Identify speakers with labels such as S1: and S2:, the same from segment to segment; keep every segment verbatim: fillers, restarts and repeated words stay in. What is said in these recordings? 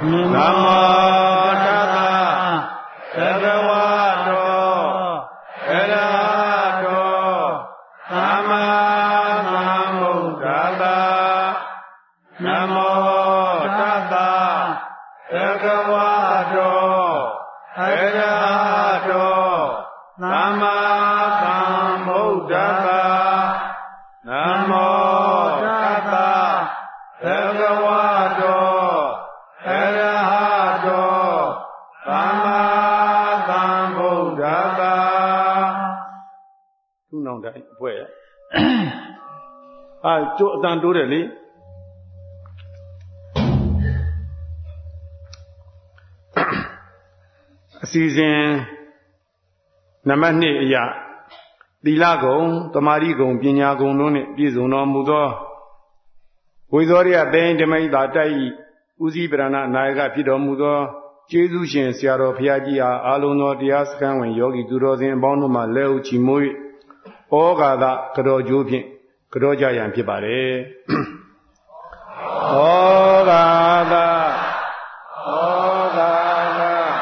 S1: Namo Tassa Bhagavato Arahato Sama Sambuddhassa Namo Tassa Bhagavato Arahato Sama Sambuddhassa Namo Tassa Bhagavato Arahato Sama Sambuddhassa သူ့နောင်တိုင်းဘွဲ့အာကျိုးအတန်တိုးတယ်လေအစီအစဉ်နံပါတ်နှစ်အရာသီလဂုဏ်သမာဓိဂုဏ်ပညာဂုဏ်တို့နှင့်ပြည့်စုံတော်မူသောဝိဇောရိယတေယဓမ္မိတာတိုက်၏ဦးစီးပရဏနာယကဖြစ်တော်မူသောကျေးဇူးရှင်ဆရာတော်ဘုရားကြီးအားအာလုံးသောတရားစခန်းဝင်ယောဂီသူတော်စင်အပေါင်းတို့မှလက်ဥချီမိုး၍ဩဃာသကတော်ကျိုးဖြင့်ကတော်ကြရန်ဖြစ်ပါတယ်ဩဃာသဩဃာသဩဃာသ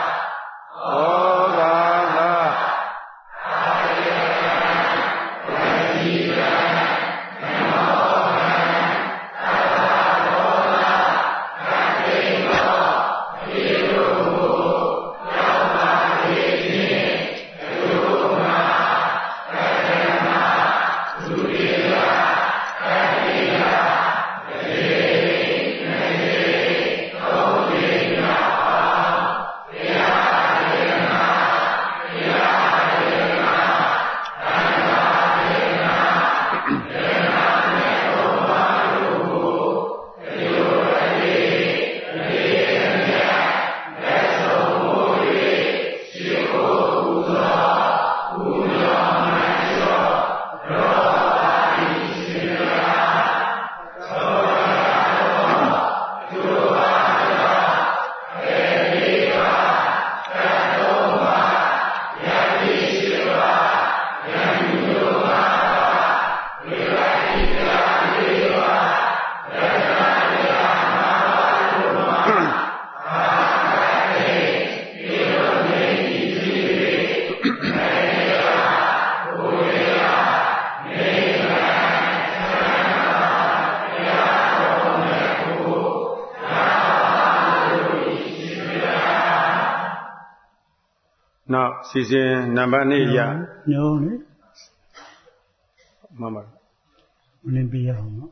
S1: နောက်စီစဉ်နံပါတ်နှစ်ရညိုးလေမမမင်းပြရအောင်နော်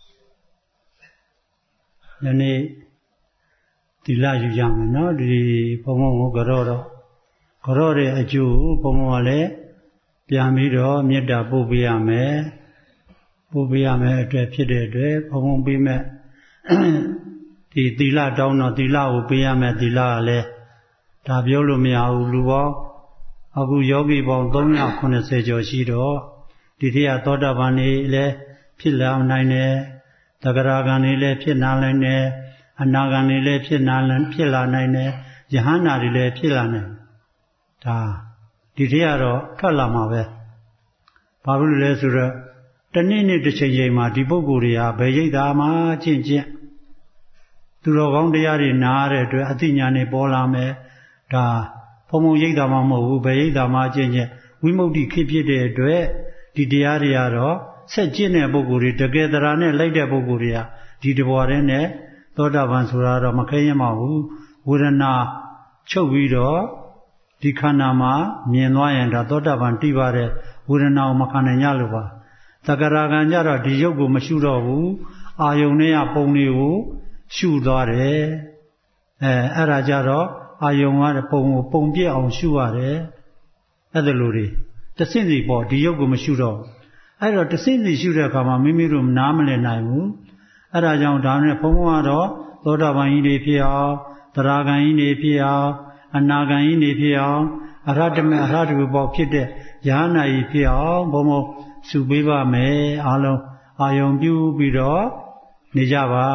S1: ယနေ့ဒီလာယူကြမယ်နော်ဒီဘုံဘုံကိုကြောတော့ကြောတဲ့အကျိုးဘုံဘုံကလည်းပြန်ပြီးတော့မေတ္တာပို့ပေးရမယ်ပို့ပေးရမယ်အတွက်ဖြစ်တဲ့အတွက်ဘုံဘုံပေးမဲ့ဒီသီလတောင်းတော့သီလကိုပေးရမယ်သီလကလည်းဒါပြောလို့မရဘူးလူပေါင်းအခုယောဂီပေါင်းသုံးရာခုနှစ်ဆယ်ကျော်ရှိတော့ဒီထက်သောတာပန်နေလည်းဖြစ်လာနိုင်တယ်သဂရဂံနေလည်းဖြစ်လာနိုင်တယ်အနာဂံနေလည်းဖြစ်လာဖြစ်လာနိုင်တယ်ယဟန္တာတွေလည်းဖြစ်လာနိုင်ဒါဒီထက်ကတော့ထွက်လာမှာပဲဘာဖြစ်လို့လဲဆိုတော့တနေ့နေ့တစ်ချိန်ချိန်မှာဒီပုဂ္ဂိုလ်တွေဟာဘယ်ရိပ်သာမှကျင့်ကျင့်သူတော်ကောင်းတရားတွေနားရတဲ့အတွက်အသိဉာဏ်တွေပေါ်လာမယ်ဒါဘုံဘုံရိပ်သာမှမဟုတ်ဘူးဘယ်ရိပ်သာမှကျင့်ကျင့်ဝိမု ക്തി ခေဖြစ်တဲ့အတွက်ဒီတရားတွေကတော့ဆက်ကျင့်တဲ့ပုဂ္ဂိုလ်တွေတကယ်တရားနဲ့လိုက်တဲ့ပုဂ္ဂိုလ်တွေကဒီတဘောတဲ့နဲ့သောတာပန်ဆိုတာတော့မခဲရင်မဟုတ်ဝေဒနာချုပ်ပြီးတော့ဒီခန္ဓာမှာမြင်သွားရင်ဒါသောတာပန်တိပါတဲ့ဝေဒနာကိုမခံနိုင်ကြလို့ပါတဂရကံကြတော့ဒီရုပ်ကိုမရှုတော့ဘူးအာယုန်နဲ့ပုံတွေကိုရှုသွားတယ်အဲအဲ့ဒါကြတော့အာယုံကပုံကိုပုံပြည့်အောင်ရှုရတယ်အဲ့ဒါလိုတွေတဆင့်စီပေါ့ဒီရုပ်ကိုမရှုတော့အဲ့တော့တဆင့်စီရှုတဲ့အခါမှာမိမိတို့နားမလည်နိုင်ဘူးအဲ့ဒါကြောင့်ဒါနဲ့ဘုံဘုံကတော့သောတာပန်ကြီးတွေဖြစ်အောင်သရဂံကြီးတွေဖြစ်အောင်အနာဂံကြီးတွေဖြစ်အောင်အရဟတမေအရဟတဝပေါ့ဖြစ်တဲ့ယဟနာကြီးဖြစ်အောင်ဘုံဘုံရှုပေးပါမယ်အားလုံးအာယုံပြုပြီးတော့နေကြပါ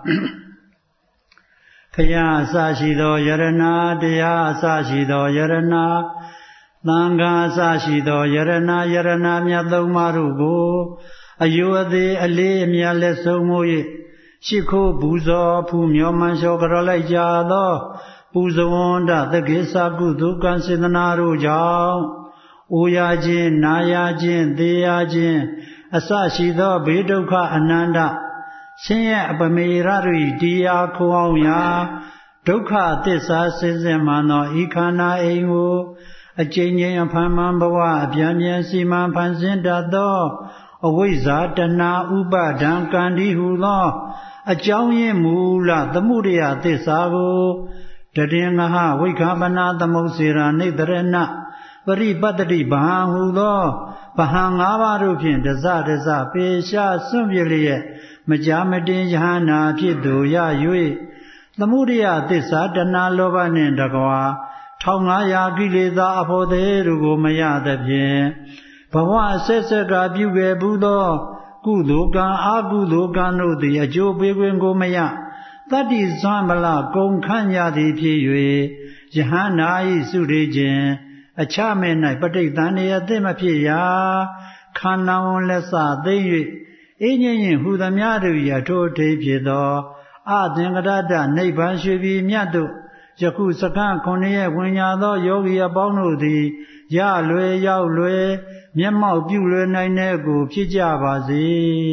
S1: ဖယားအစရှိသောယရဏတရားအစရှိသောယရဏသံဃာအစရှိသောယရဏယရဏမြတ်သုံးပါးတို့ကိုအယုအသေးအလေးအမြတ်လက်ဆုံးမို့၍ရှိခိုးပူဇော်ဖူးမြော်မှန်လျှော်ကြော်လိုက်ကြသောပူဇဝန္တသကိစ္စကုသိုလ်ကံစေတနာတို့ကြောင့်အိုရခြင်းနာရခြင်းသေရခြင်းအစရှိသောဘေးဒုက္ခအနန္တဆင်းရဲအပမေရတို့၏တရားခေါ်အောင်ရာဒုက္ခသစ္စာစင်စစ်မှန်သောဤခန္ဓာအိမ်ကိုအကျဉ်းချင်းအဖန်မှန်ဘဝအပြန်ပြန်စီမံဖန်ဆင်းတတ်သောအဝိဇ္ဇာတဏှာဥပါဒံကံဒီဟုသောအကြောင်းရင်းမူလသမှုရိယသစ္စာကိုတတိငဟဝိခပနာသမုတ်စေရာနိတရဏပရိပတ္တိဗဟံဟူသောဗဟံ၅ပါးတို့ဖြင့်တစတစပေရှားစွန့်ပြလျက်မကြာမတင်ယဟနာဖြစ်သူရ၍သမုဒိယသစ္စာတဏှာလောဘနှင့်တကွာထောင်ငါးရာကိလေသာအဖို့သေးတို့ကိုမရသဖြင့်ဘဝအဆက်ဆက်ကပြုခဲ့ဘူးသောကုသိုလ်ကံအကုသိုလ်ကံတို့သည်အကျိုးပေးခွင့်ကိုမရတတ္တိဇံမလကုံခန့်ရသည်ဖြစ်၍ယဟန္တာ၏စုရိခြင်းအချမဲ့၌ပဋိသန္ဓေအသည့်မဖြစ်ရာခန္ဓာဝန်လက်စသိမ့်၍အင်းငြင်းဟူသမျှတို့၏အထိုးထိပ်ဖြစ်သောအသင်္ကရတနိဗ္ဗာန်ရွှေပြည်မြတ်တို့ယခုစကံခုနှစ်ရဲ့ဝင်ညာသောယောဂီအပေါင်းတို့သည်ရလွယ်ရောက်လွယ်မျက်မှောက်ပြုလွယ်နိုင်တဲ့ကိုဖြစ်ကြပါစေ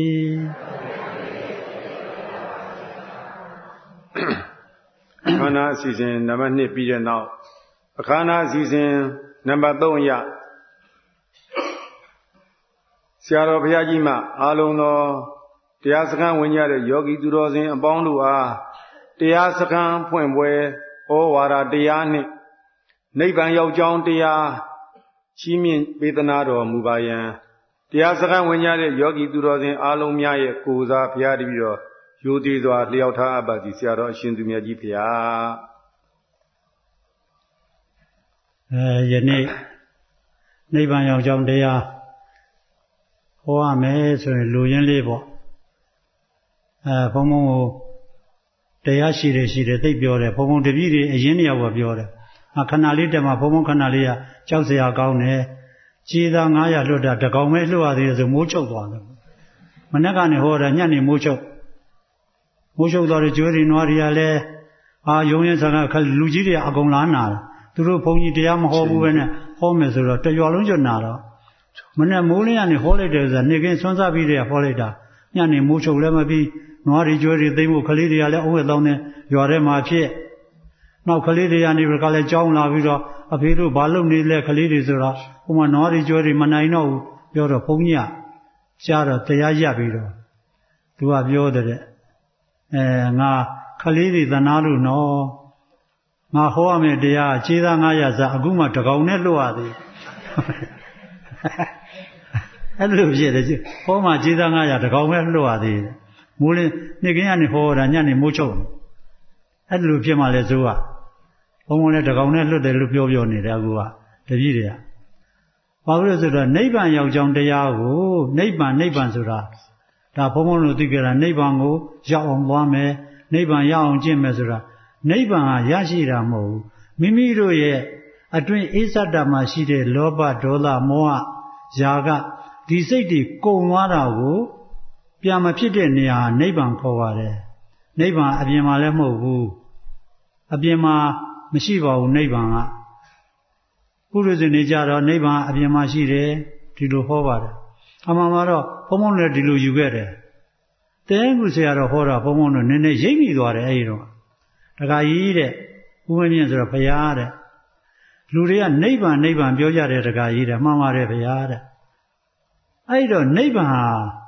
S2: ခန္ဓာအစီအစဉ်နံပါတ်နှစ်ပြီးတဲ့နောက်အခမ်းအနားအစီအစဉ်နံပါတ်သုံးရဆရာတော်ဘုရားကြီးမှအားလုံးသောတရားစခန်းဝင်ကြတဲ့ယောဂီသူတော်စင်အပေါင်းတို့အားတရားစခန်းဖွင့်ပွဲဩဝါဒတရားနှင့်နိဗ္ဗာန်ရောက်ကြောင်းတရားချီးမြှင့်ပေးသနာတော်မူပါယံတရားစခန်းဝင်ကြတဲ့ယောဂီသူတော်စင်အားလုံးများရဲ့ကိုယ်စားဘုရားတပည့်တော်ရိုသေစွာလျှောက်ထားအပ်ပါသည်ဆရာတော်အရှင်သူမြတ်ကြီးဘုရား
S1: အဲယနေ့နိဗ္ဗာန်ရောက်ကြောင်းတရားဟောရမယ်ဆိုရင်လူရင်းလေးပေါ့အဲဘုံဘုံကိုတရားရှိတယ်ရှိတယ်သိပြောတယ်ဘုံဘုံတပည့်တွေအရင်တယောက်ကပြောတယ်ခဏလေးတက်မှာဘုံဘုံခဏလေးကကြောက်စရာကောင်းတယ်ခြေသားငါးရာလွတ်တာတကောင်ပဲလွတ်ရသေးတယ်ဆိုမိုးချုပ်သွားတယ်မနေ့ကနေဟောတာညနေမိုးချုပ်မိုးချုပ်သွားတဲ့ကျွေးတွေနွားတွေကလည်းအာယုံရင်ဆက်ကလူကြီးတွေအကုန်လားနာတယ်သူတို့ဘုန်းကြီးတရားမဟောဘူးပဲနဲ့ဟောမယ်ဆိုတော့တရွာလုံးကျွတ်နာတော့မနေ့မိုးလင်းကနေဟောလိုက်တယ်ဆိုတာနေကင်းဆွမ်းစားပြီးတည်းဟောလိုက်တာညနေမိုးချုပ်လည်းမပြီးနွားတွေကျွေးတွေသိမ့်ဖို့ကလေးတွေကလည်းအုံးဝဲတောင်းနေရွာထဲမှာဖြစ်နောက်ကလေးတွေကနေကလည်းကြောင်းလာပြီးတော့အဖေတို့ဘာလုပ်နေလဲကလေးတွေဆိုတော့ဟိုမှာနွားတွေကျွေးတွေမနိုင်တော့ဘူးပြောတော့ဘုန်းကြီးကရှားတော့တရားရပ်ပြီးတော့သူကပြောတဲ့အဲငါကလေးတွေသနာလို့နော်ငါဟောရမယ့်တရားခြေသားငါးရာစားအခုမှတကောင်နဲ့လွတ်ရသေးအဲ့လိုဖြစ်တယ်ဟောမှခြေသားငါးရာတကောင်ပဲလွတ်ရသေးတယ်မိုးလင်းနေကင်းကနေဟောတာညနေမိုးချုပ်အဲ့လိုဖြစ်မှလဲဆိုကဘုံဘုံနဲ့တကောင်နဲ့လွတ်တယ်လို့ပြောပြောနေတယ်အခုကတပည့်တွေကဘာလို့လဲဆိုတော့နိဗ္ဗာန်ရောက်ကြောင်းတရားကိုနိဗ္ဗာန်နိဗ္ဗာန်ဆိုတာဒါဘုံဘုံတို့သိကြတာနိဗ္ဗာန်ကိုရောက်အောင်သွားမယ်နိဗ္ဗာန်ရအောင်ကျင့်မယ်ဆိုတာနိဗ္ဗာန်ဟာရရှိတာမဟုတ်ဘူးမိမိတို့ရဲ့အတွင်းအိသတ္တမှာရှိတဲ့လောဘဒေါသမောဟຢာကဒီစိတ်တွေကုန်သွားတာကိုပြန်မဖြစ်တဲ့နေရာနိဗ္ဗာန်ခေါ်ပါတယ်နိဗ္ဗာန်အပြင်မှာလည်းမဟုတ်ဘူးအပြင်မှာမရှိပါဘူးနိဗ္ဗာန်ကပုရိသေနေကြတော့နိဗ္ဗာန်အပြင်မှာရှိတယ်ဒီလိုဟောပါတယ်အမှန်မှာတော့ဘုံဘုံလည်းဒီလိုယူခဲ့တယ်တဲကူဆရာတော်ဟောတာဘုံဘုံတို့နည်းနည်းရိပ်မိသွားတယ်အဲဒီတော့တခါကြီးတဲ့ဥမမြင့်ဆိုတော့ဘုရားတဲ့လူတွေကနိဗ္ဗာန်နိဗ္ဗာန်ပြောကြတယ်တခါကြီးတဲ့မှန်ပါတယ်ဘုရားတဲ့အဲဒီတော့နိဗ္ဗာန်ဟာ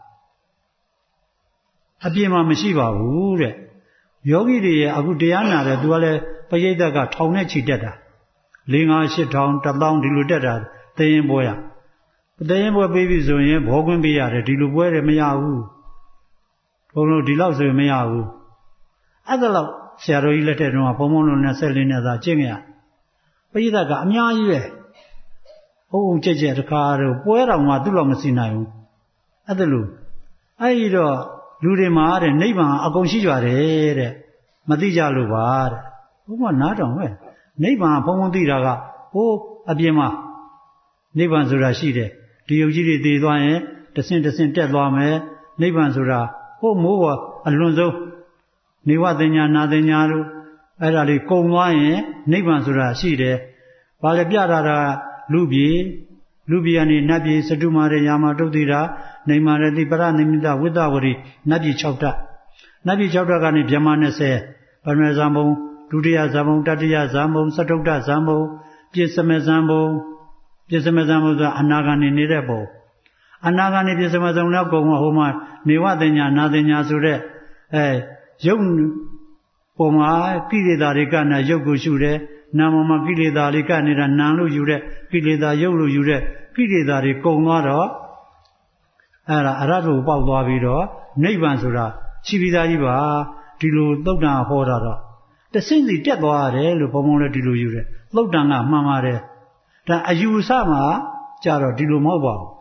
S1: အပြင်မှာမရှိပါဘူးတဲ့ယောဂီတွေရဲ့အခုတရားနာတယ်သူကလည်းပရိသတ်ကထောင်နဲ့ချီတက်တာလေးငါးရှစ်ထောင်တစ်သောင်းဒီလိုတက်တာသရင်ပွဲရသရင်ပွဲပြီးပြီဆိုရင်ဘောခွင့်ပေးရတယ်ဒီလိုပွဲတယ်မရဘူးဘုံတို့ဒီလောက်ဆိုရင်မရဘူးအဲ့ဒါလောက်ဆရာတော်ကြီးလက်ထက်တုန်းကဘုံဘုံတို့နဲ့ဆက်လင်းနေသာကျင့်ကြပရိသတ်ကအများကြီးပဲဟုတ်ဟုတ်ကြက်ကြက်တခါတော့ပွဲတော်မှသူ့လောက်မစီနိုင်ဘူးအဲ့ဒါလို့အဲ့ဒီတော့လူတွေမှာတဲ့နိဗ္ဗာန်အကုန်ရှိကြတယ်တဲ့မသိကြလို့ပါတဲ့ဘုမနားတောင်ပဲနိဗ္ဗာန်ဘုံဘုံသိတာကဟိုးအပြင်မှာနိဗ္ဗာန်ဆိုတာရှိတယ်ဒီယုတ်ကြီးတွေတည်သွားရင်တဆင့်တဆင့်တက်သွားမယ်နိဗ္ဗာန်ဆိုတာဟိုးမိုးပေါ်အလွန်ဆုံးနေဝတင်ညာနာတင်ညာတို့အဲ့ဒါလေးကုံသွားရင်နိဗ္ဗာန်ဆိုတာရှိတယ်။ဘာလဲပြတာတာလူပြေလူပြေကနေနတ်ပြေစတုမာရေယာမတုတ်တိတာနေမာရတိပရနိမိတဝိတ္တဝရီနတ်ပြေ၆ဓာတ်နတ်ပြေ၆ဓာတ်ကနေဗြဟ္မာ၂၀ပရမေဇံဘုံဒုတိယဇံဘုံတတိယဇံဘုံစတုတ္တဇံဘုံပြစ္ဆမေဇံဘုံပြစ္ဆမေဇံဘုံဆိုတာအနာဂါနေနေတဲ့ဘုံအနာဂါနေပြစ္ဆမေဇံလောက်ကုံဟိုမှာနေဝတင်ညာနာတင်ညာဆိုတဲ့အဲရုပ်ပုံမှာကိလေသာတွေကနာရုပ်ကိုရှုတယ်နာမမှာကိလေသာတွေကနေတာနာလို့ယူတဲ့ကိလေသာရုပ်လို့ယူတဲ့ကိလေသာတွေကုံသွားတော့အဲ့ဒါအရဟတကိုပေါက်သွားပြီးတော့နိဗ္ဗာန်ဆိုတာရှိပြီးသားကြီးပါဒီလိုသုတ်တံဟောတာတော့တဆင့်စီတက်သွားရတယ်လို့ဘုံဘုံလည်းဒီလိုယူတယ်သုတ်တံကမှန်ပါတယ်ဒါအယူအဆမှာကြတော့ဒီလိုမဟုတ်ပါဘူး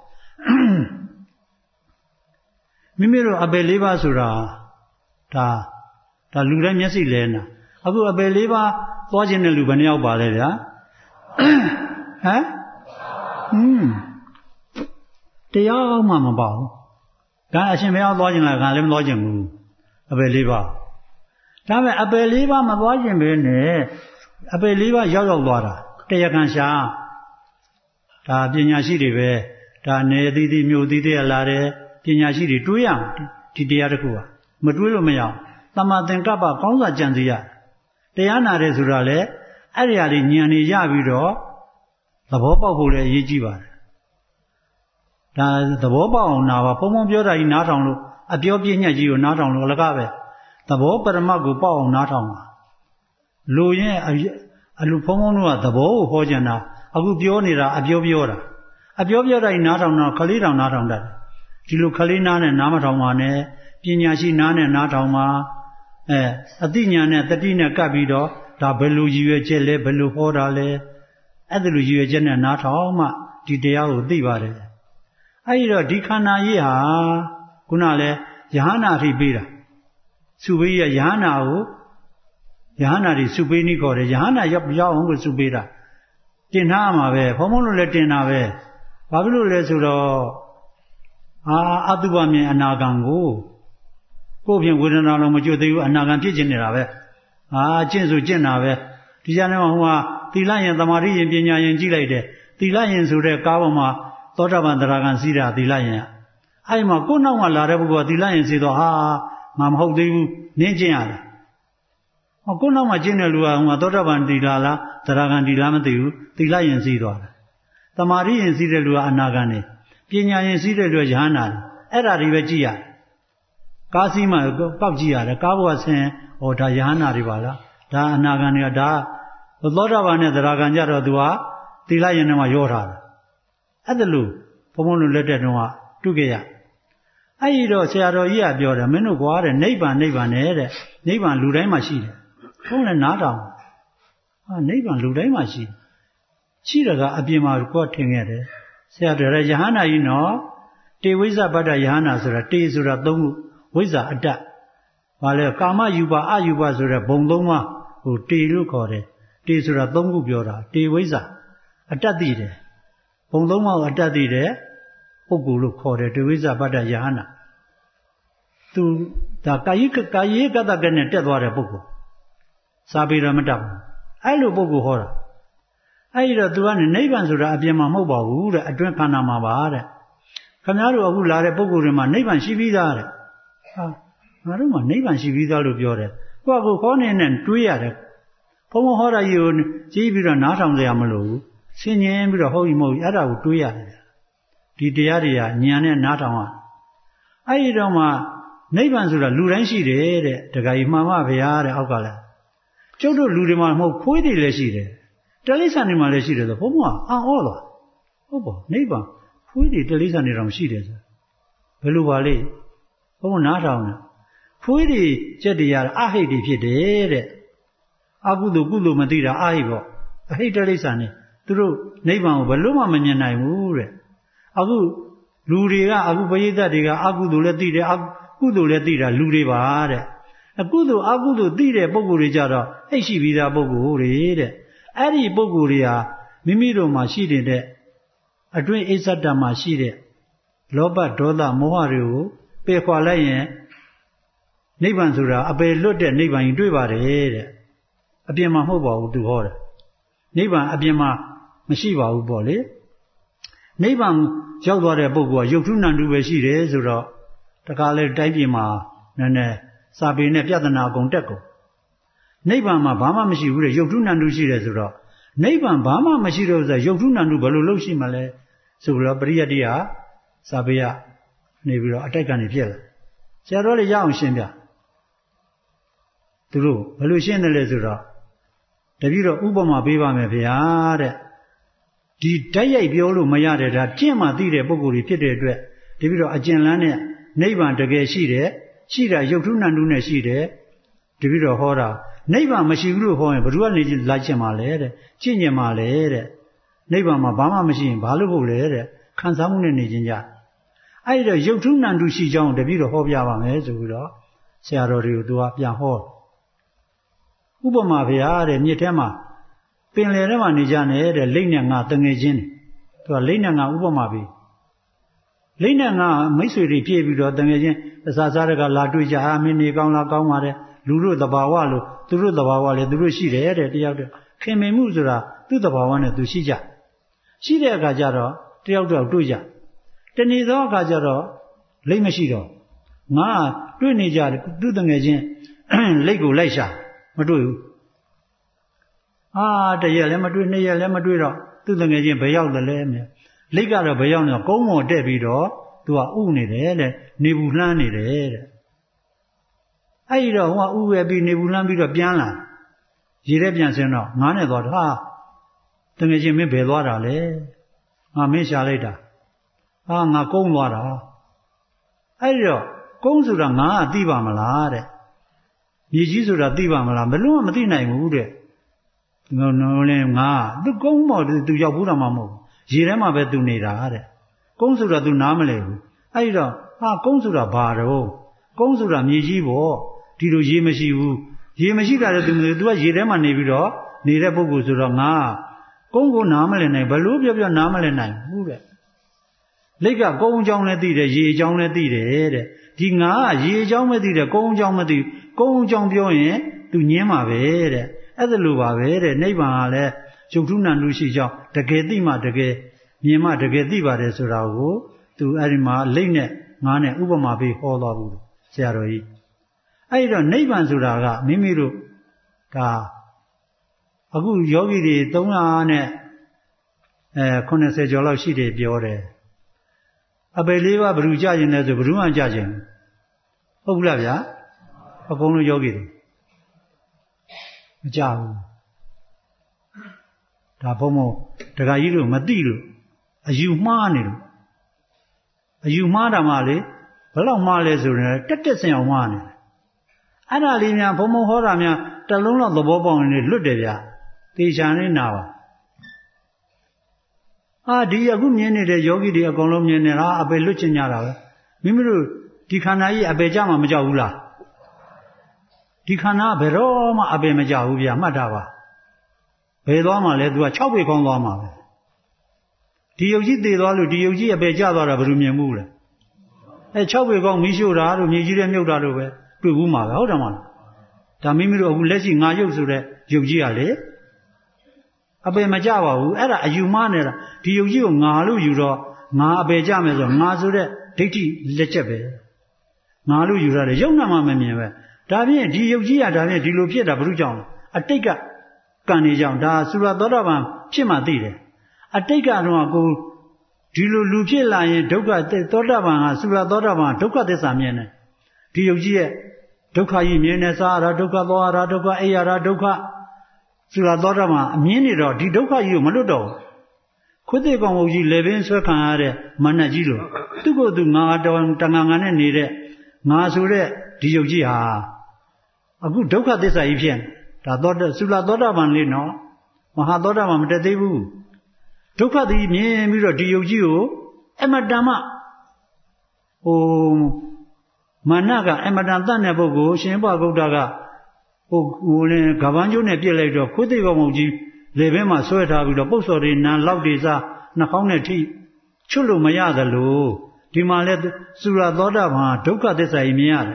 S1: မိမိတို့အပယ်လေးပါးဆိုတာဒါဒါလူတိုင်းမျက်စိလဲနာအခုအပယ်လေးပါးသွားခြင်းတဲ့လူဘယ်နှယောက်ပါလဲဗျာဟမ်ဟွန်းတရားမှမပါဘူးဒါအရှင်ဘုရားသွားခြင်းလားကလည်းမသွားခြင်းဘူးအပယ်လေးပါးဒါပေမဲ့အပယ်လေးပါးမသွားခြင်းပဲနဲ့အပယ်လေးပါးရောက်ရောက်သွားတာတရားခံရှာဒါပညာရှိတွေပဲဒါနေသီးသီးမြို့သီးသီးလာတယ်ပညာရှိတွေတွေးရအောင်ဒီတရားတစ်ခုကမတွေးလို့မရအောင်တမသင်္ကပ္ပကောင်းစွာကြံစည်ရတရားနာတယ်ဆိုတာလေအဲ့ဒီဟာလေးဉာဏ်နေရပြီးတော့သဘောပေါက်ဖို့လည်းအရေးကြီးပါတယ်ဒါသဘောပေါက်အောင်နာပါဘုံဘုံပြောတာကြီးနားထောင်လို့အပြောပြညက်ကြီးကိုနားထောင်လို့အလကားပဲသဘောပရမတ်ကိုပေါက်အောင်နားထောင်ပါလူရင်အလူဘုံဘုံတို့ကသဘောကိုဟောကြတာအခုပြောနေတာအပြောပြောတာအပြောပြောတိုင်းနားထောင်တော့ခလေးတောင်နားထောင်တတ်တယ်ဒီလိုခလေးနားနဲ့နားမထောင်ပါနဲ့ပညာရှိနားနဲ့နားထောင်ပါအဲအသိဉာဏ်နဲ့တတိနဲ့ကပ်ပြီးတော့ဒါဘယ်လိုရည်ရွယ်ချက်လဲဘယ်လိုဟောတာလဲအဲ့ဒါလိုရည်ရွယ်ချက်နဲ့နားထောင်မှဒီတရားကိုသိပါတယ်အဲ့ဒီတော့ဒီခန္ဓာကြီးဟာခုနလဲယဟနာထိပေးတာစုပေးရယဟနာကိုယဟနာတွေစုပေးနည်းခေါ်တယ်ယဟနာရောက်ရောက်အောင်ကိုစုပေးတာတင်ထားမှာပဲဘုံဘုံလို့လည်းတင်တာပဲဘာဖြစ်လို့လဲဆိုတော့အာအတုပမြင်အနာဂံကိုကိုယ်ဖြင့်ဝေဒနာလုံးမကြွသေးဘူးအနာဂံဖြစ်ခြင်းနေတာပဲအာကျင့်ဆိုကျင့်တာပဲဒီကြတဲ့ဟိုကသီလရင်သမာဓိရင်ပညာရင်ကြည့်လိုက်တယ်သီလရင်ဆိုတဲ့ကားပေါ်မှာသောတာပန်တရားကံစီးတာသီလရင်အဲ့မှာကိုယ်နောက်မှလာတဲ့ပုဂ္ဂိုလ်ကသီလရင်စီတော့ဟာငါမဟုတ်သေးဘူးနင်းကျင့်ရတယ်ဟောကိုယ်နောက်မှကျင့်တဲ့လူကဟိုမှာသောတာပန်သီလလားတရားကံသီလမသိဘူးသီလရင်စီးသွားတယ်သမာဓိရင်စီးတဲ့လူကအနာဂံနေပညာရင်စီးတဲ့လူကယဟနာတယ်အဲ့ဒါတွေပဲကြည့်ရတယ်ကားစီးမှကောက်ကြည့်ရတယ်ကားဘဝဆင်းဟောဒါယဟနာတွေပါလားဒါအနာဂံတွေကဒါသောတာပန်နဲ့တရားကံကြတော့သူကသီလရင်ထဲမှာရောထားတယ်အဲ့ဒါလို့ဘုံဘုံတို့လက်တဲ့တုန်းကတွေ့ကြရအဲ့ဒီတော့ဆရာတော်ကြီးကပြောတယ်မင်းတို့ကွာတဲ့နိဗ္ဗာန်နိဗ္ဗာန်နဲ့တဲ့နိဗ္ဗာန်လူတိုင်းမှာရှိတယ်ဘုံလည်းနားထောင်ဟာနိဗ္ဗာန်လူတိုင်းမှာရှိတယ်ရှိတယ်ကအပြင်မှာကိုယ်ထင်ခဲ့တယ်ဆရာတော်ရယဟနာကြီးနော်တေဝိဇ္ဇပတ္တယဟနာဆိုတာတေဆိုတာသုံးခုဝိဇ္ဇာအတ္တဘာလဲကာမယူပါအယူပါဆိုတဲ့ဘုံသုံးပါးဟိုတေလို့ခေါ်တယ်တေဆိုတာသုံးခုပြောတာတေဝိဇ္ဇာအတ္တတိတယ်ဘုံသုံးပါးကိုအတ္တတိတယ်ပုဂ္ဂိုလ်လို့ခေါ်တယ်တေဝိဇ္ဇပတ္တယဟနာသူဒါကာယိကာယေကတ္တကနဲ့တက်သွားတဲ့ပုဂ္ဂိုလ်စာပေရမတတ်ဘူးအဲ့လိုပုဂ္ဂိုလ်ဟောတာအဲ့ဒီတော့သူကနေနိဗ္ဗာန်ဆိုတာအပြင်မှာမဟုတ်ပါဘူးတဲ့အတွင်းခန္ဓာမှာပါတဲ့ခင်ဗျားတို့အခုလာတဲ့ပုဂ္ဂိုလ်တွေမှာနိဗ္ဗာန်ရှိပြီးသားတဲ့ဟာငါတို့မှာနိဗ္ဗာန်ရှိပြီးသားလို့ပြောတယ်ကိုယ့်ကိုခေါင်းနဲ့နဲ့တွေးရတယ်ဘုံဘဟောတာကြီးကိုကြည့်ပြီးတော့နားထောင်ကြရမလို့ဆင်ញင်ပြီးတော့ဟုတ်ပြီမဟုတ်ဘူးအဲ့ဒါကိုတွေးရတယ်ဒီတရားတွေကဉာဏ်နဲ့နားထောင်ရအဲ့ဒီတော့မှနိဗ္ဗာန်ဆိုတာလူတိုင်းရှိတယ်တဲ့တခါကြီးမှန်ပါဗျာတဲ့အောက်ကလည်းကျုပ်တို့လူတွေမှာမဟုတ်ခွေးတွေလည်းရှိတယ်တလိษံတွေမှာလည်းရှိတယ်ဆိုဘုံဘကအံ့ဩသွားဟုတ်ပါနိဗ္ဗာန်ခွေးတွေတလိษံတွေတောင်ရှိတယ်ဆိုဘယ်လိုပါလဲဘုံဘနားထောင်တယ်ခွေးတွေကြက်တွေရအဟိတ်တွေဖြစ်တယ်တဲ့အကုသိုလ်ကုသိုလ်မသိတာအဟိတ်ပေါ့အဟိတ်တလိษံတွေသူတို့နိဗ္ဗာန်ကိုဘယ်လို့မှမမြင်နိုင်ဘူးတဲ့အခုလူတွေကအခုပရိသတ်တွေကအကုသိုလ်လည်းသိတယ်အကုသိုလ်လည်းသိတာလူတွေပါတဲ့အကုသိုလ်အကုသိုလ်သိတဲ့ပုဂ္ဂိုလ်တွေကြတော့ဟိတ်ရှိပြီးသားပုဂ္ဂိုလ်တွေတဲ့အဲ့ဒီပုဂ္ဂိုလ်တွေဟာမိမိတို့မှာရှိနေတဲ့အတွင်းအစ္ဆတမှာရှိတဲ့လောဘဒေါသမောဟတွေကိုပယ်ခွာလိုက်ရင်နိဗ္ဗာန်ဆိုတာအပယ်လွတ်တဲ့နိဗ္ဗာန်ကြီးတွေ့ပါတယ်တဲ့အပြင်မှာမဟုတ်ပါဘူးသူဟောတယ်နိဗ္ဗာန်အပြင်မှာမရှိပါဘူးပေါ့လေနိဗ္ဗာန်ရောက်သွားတဲ့ပုဂ္ဂိုလ်ကယုတ်ထုနန္တုပဲရှိတယ်ဆိုတော့တခါလေတိုင်းပြည်မှာနည်းနည်းစာပေနဲ့ပြဿနာအကုန်တက်ကုန်နိဗ္ဗာန်မှာဘာမှမရှိဘူးတဲ့ယုတ်ထုနန္တုရှိတယ်ဆိုတော့နိဗ္ဗာန်ဘာမှမရှိတော့ဆိုယုတ်ထုနန္တုဘယ်လိုလုပ်ရှိမလဲဆိုပြီးတော့ပရိယတ္တိဟာစာပေကနေပြီးတော့အတိုက်ကနေပြက်လာဆရာတော်လည်းရအောင်ရှင်းပြသူတို့ဘယ်လိုရှင်းတယ်လဲဆိုတော့တပည့်တော်ဥပမာပေးပါမယ်ဗျာတဲ့ဒီတိုက်ရိုက်ပြောလို့မရတဲ့ဒါကျင့်မှသိတဲ့ပုံကိုယ်ကြီးဖြစ်တဲ့အတွက်တပည့်တော်အကျဉ်းလန်းနဲ့နိဗ္ဗာန်တကယ်ရှိတယ်ရှိတာယုတ်ထုနန္တုနဲ့ရှိတယ်တပည့်တော်ဟောတာနိဗ္ဗာန်မရှိဘူးလို့ဟောရင်ဘယ်သူကနေလိုက်ချင်ပါလဲတဲ့ကျင့်ကြင်ပါလဲတဲ့နိဗ္ဗာန်မှာဘာမှမရှိရင်ဘာလို့ဟုတ်လဲတဲ့ခံစားမှုနဲ့နေခြင်းကြအဲ့ဒီတော့ယုတ်ထုနန္တုရှိကြောင်းတပည့်တော်ဟောပြပါမယ်ဆိုပြီးတော့ဆရာတော်တွေကိုသူကပြန်ဟောဥပမာဗျာတဲ့မြစ်ထဲမှာပင်လယ်ထဲမှာနေကြနေတဲ့လိမ့်နဲ့ငါတငယ်ချင်းသူကလိမ့်နဲ့ငါဥပမာပြီးလိမ့်နဲ့ငါမိတ်ဆွေတွေပြည့်ပြီးတော့တငယ်ချင်းအစားစားတကလာတွေ့ကြအာမင်းနေကောင်းလားကောင်းပါတယ်လူတို့သဘာဝလို့သူတို့သဘာဝလည်းသူတို့ရှိတယ်တဲ့တယောက်တည်းခင်မင်မှုဆိုတာသူ့သဘာဝနဲ့သူရှိကြရှိတဲ့အခါကျတော့တယောက်တယောက်တွေ့ကြတနေ့သောအခါကျတော့လိမ့်မရှိတော့ငါတွေ့နေကြသူ့တငယ်ချင်းလိမ့်ကိုလိုက်ရှာမတွေ့ဘူးအာတရက်လည်းမတွေ့နှစ်ရက်လည်းမတွေ့တော့သူ့တငယ်ချင်းဘယ်ရောက်တယ်လဲမြလိတ်ကတော့ဘယ်ရောက်နေတော့ကုန်းပေါ်တက်ပြီးတော့သူကဥနေတယ်တဲ့နေဘူးလှမ်းနေတယ်တဲ့အဲ့ဒီတော့ဟိုကဥပဲပြီးနေဘူးလှမ်းပြီးတော့ပြန်လာရေထဲပြန်ဆင်းတော့ငါးနဲ့သွားတာတငယ်ချင်းမင်းဘယ်သွားတာလဲငါမင်းရှာလိုက်တာဟာငါကုန်းသွားတာအဲ့ဒီတော့ကုန်းဆိုတာငါကသိပါမလားတဲ့မြေကြီးဆိုတာသိပါမလားဘယ်လို့မှမသိနိုင်ဘူးတဲ့ငေါနော်လဲငါသူကုန်းမော်သူရောက်ဘူးတော့မှမဟုတ်ရေထဲမှာပဲသူနေတာတဲ့ကုန်းဆိုတာသူနားမလဲဘူးအဲ့ဒီတော့ဟာကုန်းဆိုတာဘာတော့ကုန်းဆိုတာမြေကြီးပေါ့ဒီလိုရေမရှိဘူးရေမရှိတာလည်းသူသူကရေထဲမှာနေပြီးတော့နေတဲ့ပုဂ္ဂိုလ်ဆိုတော့ငါကုန်းကိုနားမလဲနိုင်ဘလို့ပြောပြောနားမလဲနိုင်ဘူးတဲ့လိတ်ကကုန်းအကြောင်းလည်းသိတယ်ရေအကြောင်းလည်းသိတယ်တဲ့ဒီငါကရေအကြောင်းမသိတယ်ကုန်းအကြောင်းမသိကုန်းအကြောင်းပြောရင်သူညင်းမှာပဲတဲ့အဲ့ဒါလိုပါပဲတဲ့နိဗ္ဗာန်ကလည်းယုတ်ထုနန္တုရှိကြောင်းတကယ်သိမှတကယ်မြင်မှတကယ်သိပါတယ်ဆိုတာကိုသူအဲ့ဒီမှာလိတ်နဲ့ငါးနဲ့ဥပမာပေးဟောသွားဘူးဆရာတော်ကြီးအဲ့ဒီတော့နိဗ္ဗာန်ဆိုတာကမိမိတို့ဒါအခုယောဂီတွေသုံးရာနဲ့အဲခုနှစ်ဆယ်ကျော်လောက်ရှိတယ်ပြောတယ်အပေလေးပါဘယ်သူကြရင်လဲဆိုဘယ်သူမှကြခြင်းဟုတ်ဘူးလားဗျာအကုန်လုံးယောဂီတွေမကြဘူးဒါဘုံဘုံဒကာကြီးတို့မသိလို့အယူမှားနေလို့အယူမှားတာမှလေဘယ်လောက်မှားလဲဆိုရင်တက်တက်ဆင်အောင်မှားနေတယ်အဲ့ဒါလေးများဘုံဘုံဟောတာများတစ်လုံးလောက်သဘောပေါက်နေလွတ်တယ်ဗျတေချာနေနာပါအာဒီအခုမြင်နေတဲ့ယောဂီတွေအကုန်လုံးမြင်နေတာအပေလွတ်ချင်ကြတာပဲမိမိတို့ဒီခန္ဓာကြီးအပေကြမှာမကြောက်ဘူးလားဒီခန္ဓာဘယ်တော့မှအပေမကြောက်ဘူးဗျမှတ်တာပါဘယ်သွားမှလဲသူက၆ပေကောင်းသွားမှာပဲဒီယုတ်ကြီးသေသွားလို့ဒီယုတ်ကြီးအပေကျသွားတာဘယ်လိုမြင်မှုလဲအဲ၆ပေကောင်းမီးရှို့တာတို့မြေကြီးထဲမြုပ်တာတို့ပဲတွေ့ဘူးမှာပဲဟုတ်တယ်မလားဒါမိမိတို့အခုလက်ရှိငါယုတ်ဆိုတဲ့ယုတ်ကြီးကလေအပေမကြပါဘူးအဲ့ဒါအယူမှားနေတာဒီယုတ်ကြီးကိုငါလို့ယူတော့ငါအပေကြမယ်ဆိုတော့ငါဆိုတဲ့ဒိဋ္ဌိလက်ချက်ပဲငါလို့ယူရတယ်ယုတ်နာမှမမြင်ပဲဒါဖြင့်ဒီယုတ်ကြီးကဒါဖြင့်ဒီလိုဖြစ်တာဘုရုကြောင့်အတိတ်ကကံနေကြောင့်ဒါသုရသောတာပန်ဖြစ်မှသိတယ်အတိတ်ကတော့ကိုဒီလိုလူဖြစ်လာရင်ဒုက္ခသောတာပန်ကသုရသောတာပန်ဒုက္ခသစ္စာမြင်တယ်ဒီယုတ်ကြီးရဲ့ဒုက္ခကြီးမြင်နေစားရဒုက္ခသောရဒုက္ခအိယရဒုက္ခသုရသောတာပန်အမြင်နေတော့ဒီဒုက္ခကြီးကိုမလွတ်တော့ခွေးသေးကောင်မုတ်ကြီးလေပင်ဆွဲခံရတဲ့မနတ်ကြီးလိုသူ့ကိုယ်သူငါတော်တန်ငါငါနဲ့နေတဲ့ငါဆိုတဲ့ဒီယုတ်ကြီးဟာအခုဒုက္ခသစ္စာကြီးဖြစ်ဒါသောတသုလသောတာပန်လေးနော်မဟာသောတာပန်မတက်သေးဘူးဒုက္ခသည်မြင်ပြီးတော့ဒီယုတ်ကြီးကိုအမတန်မှဟိုမာနကအမတန်တတ်တဲ့ပုဂ္ဂိုလ်ရှင်ဘဂုတ်တာကဟိုဟိုလင်းကပန်းကျိုးနဲ့ပြစ်လိုက်တော့ခွေးသေးကောင်မုတ်ကြီးလေဘဲမှာဆွဲထားပြီးတော့ပုတ်စော်တွေနံလောက်တွေစားနှာခေါင်းနဲ့ထိချွတ်လို့မရသလိုဒီမှာလဲသုရသောတာပန်ဒုက္ခသစ္စာကြီးမြင်ရတယ်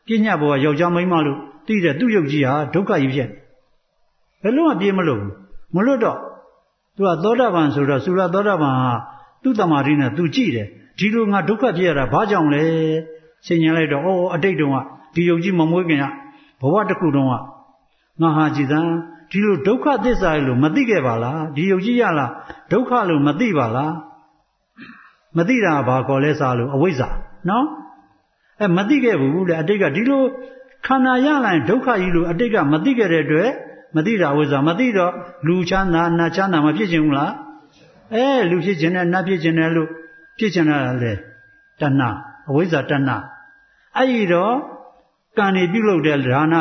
S1: ပြညာဘောကယောက်ျားမိန်းမလို့သိတဲ့သူ့ယုတ်ကြီးဟာဒုက္ခကြီးဖြစ်ဘယ်လို့မှပြေးမလို့မလွတ်တော့သူကသောတာပန်ဆိုတော့သုရသောတာပန်ဟာသူ့တမာတိနဲ့သူကြည့်တယ်ဒီလိုငါဒုက္ခဖြစ်ရတာဘာကြောင့်လဲဆင်ញင်လိုက်တော့အော်အတိတ်တုန်းကဒီယုတ်ကြီးမမွေးခင်ကဘဝတစ်ခုတုန်းကငါဟာကြည်သံဒီလိုဒုက္ခသစ္စာလို့မသိခဲ့ပါလားဒီယုတ်ကြီးရလားဒုက္ခလို့မသိပါလားမသိတာဘာခေါ်လဲစာလို့အဝိဇ္ဇာနော်အဲမသိခဲ့ဘူးလေအတိတ်ကဒီလိုခန္ဓာရလာရင်ဒုက္ခကြီးလို့အတိတ်ကမသိခဲ့တဲ့အတွက်မသိတာဝိဇ္ဇာမသိတော့လူချမ်းသာနတ်ချမ်းသာမဖြစ်ချင်ဘူးလားအဲလူဖြစ်ခြင်းနဲ့နတ်ဖြစ်ခြင်းနဲ့လို့ဖြစ်ခြင်းနဲ့လေတဏှာအဝိဇ္ဇာတဏှာအဲ့ဒီတော့ကံနေပြုလုပ်တဲ့ဒါန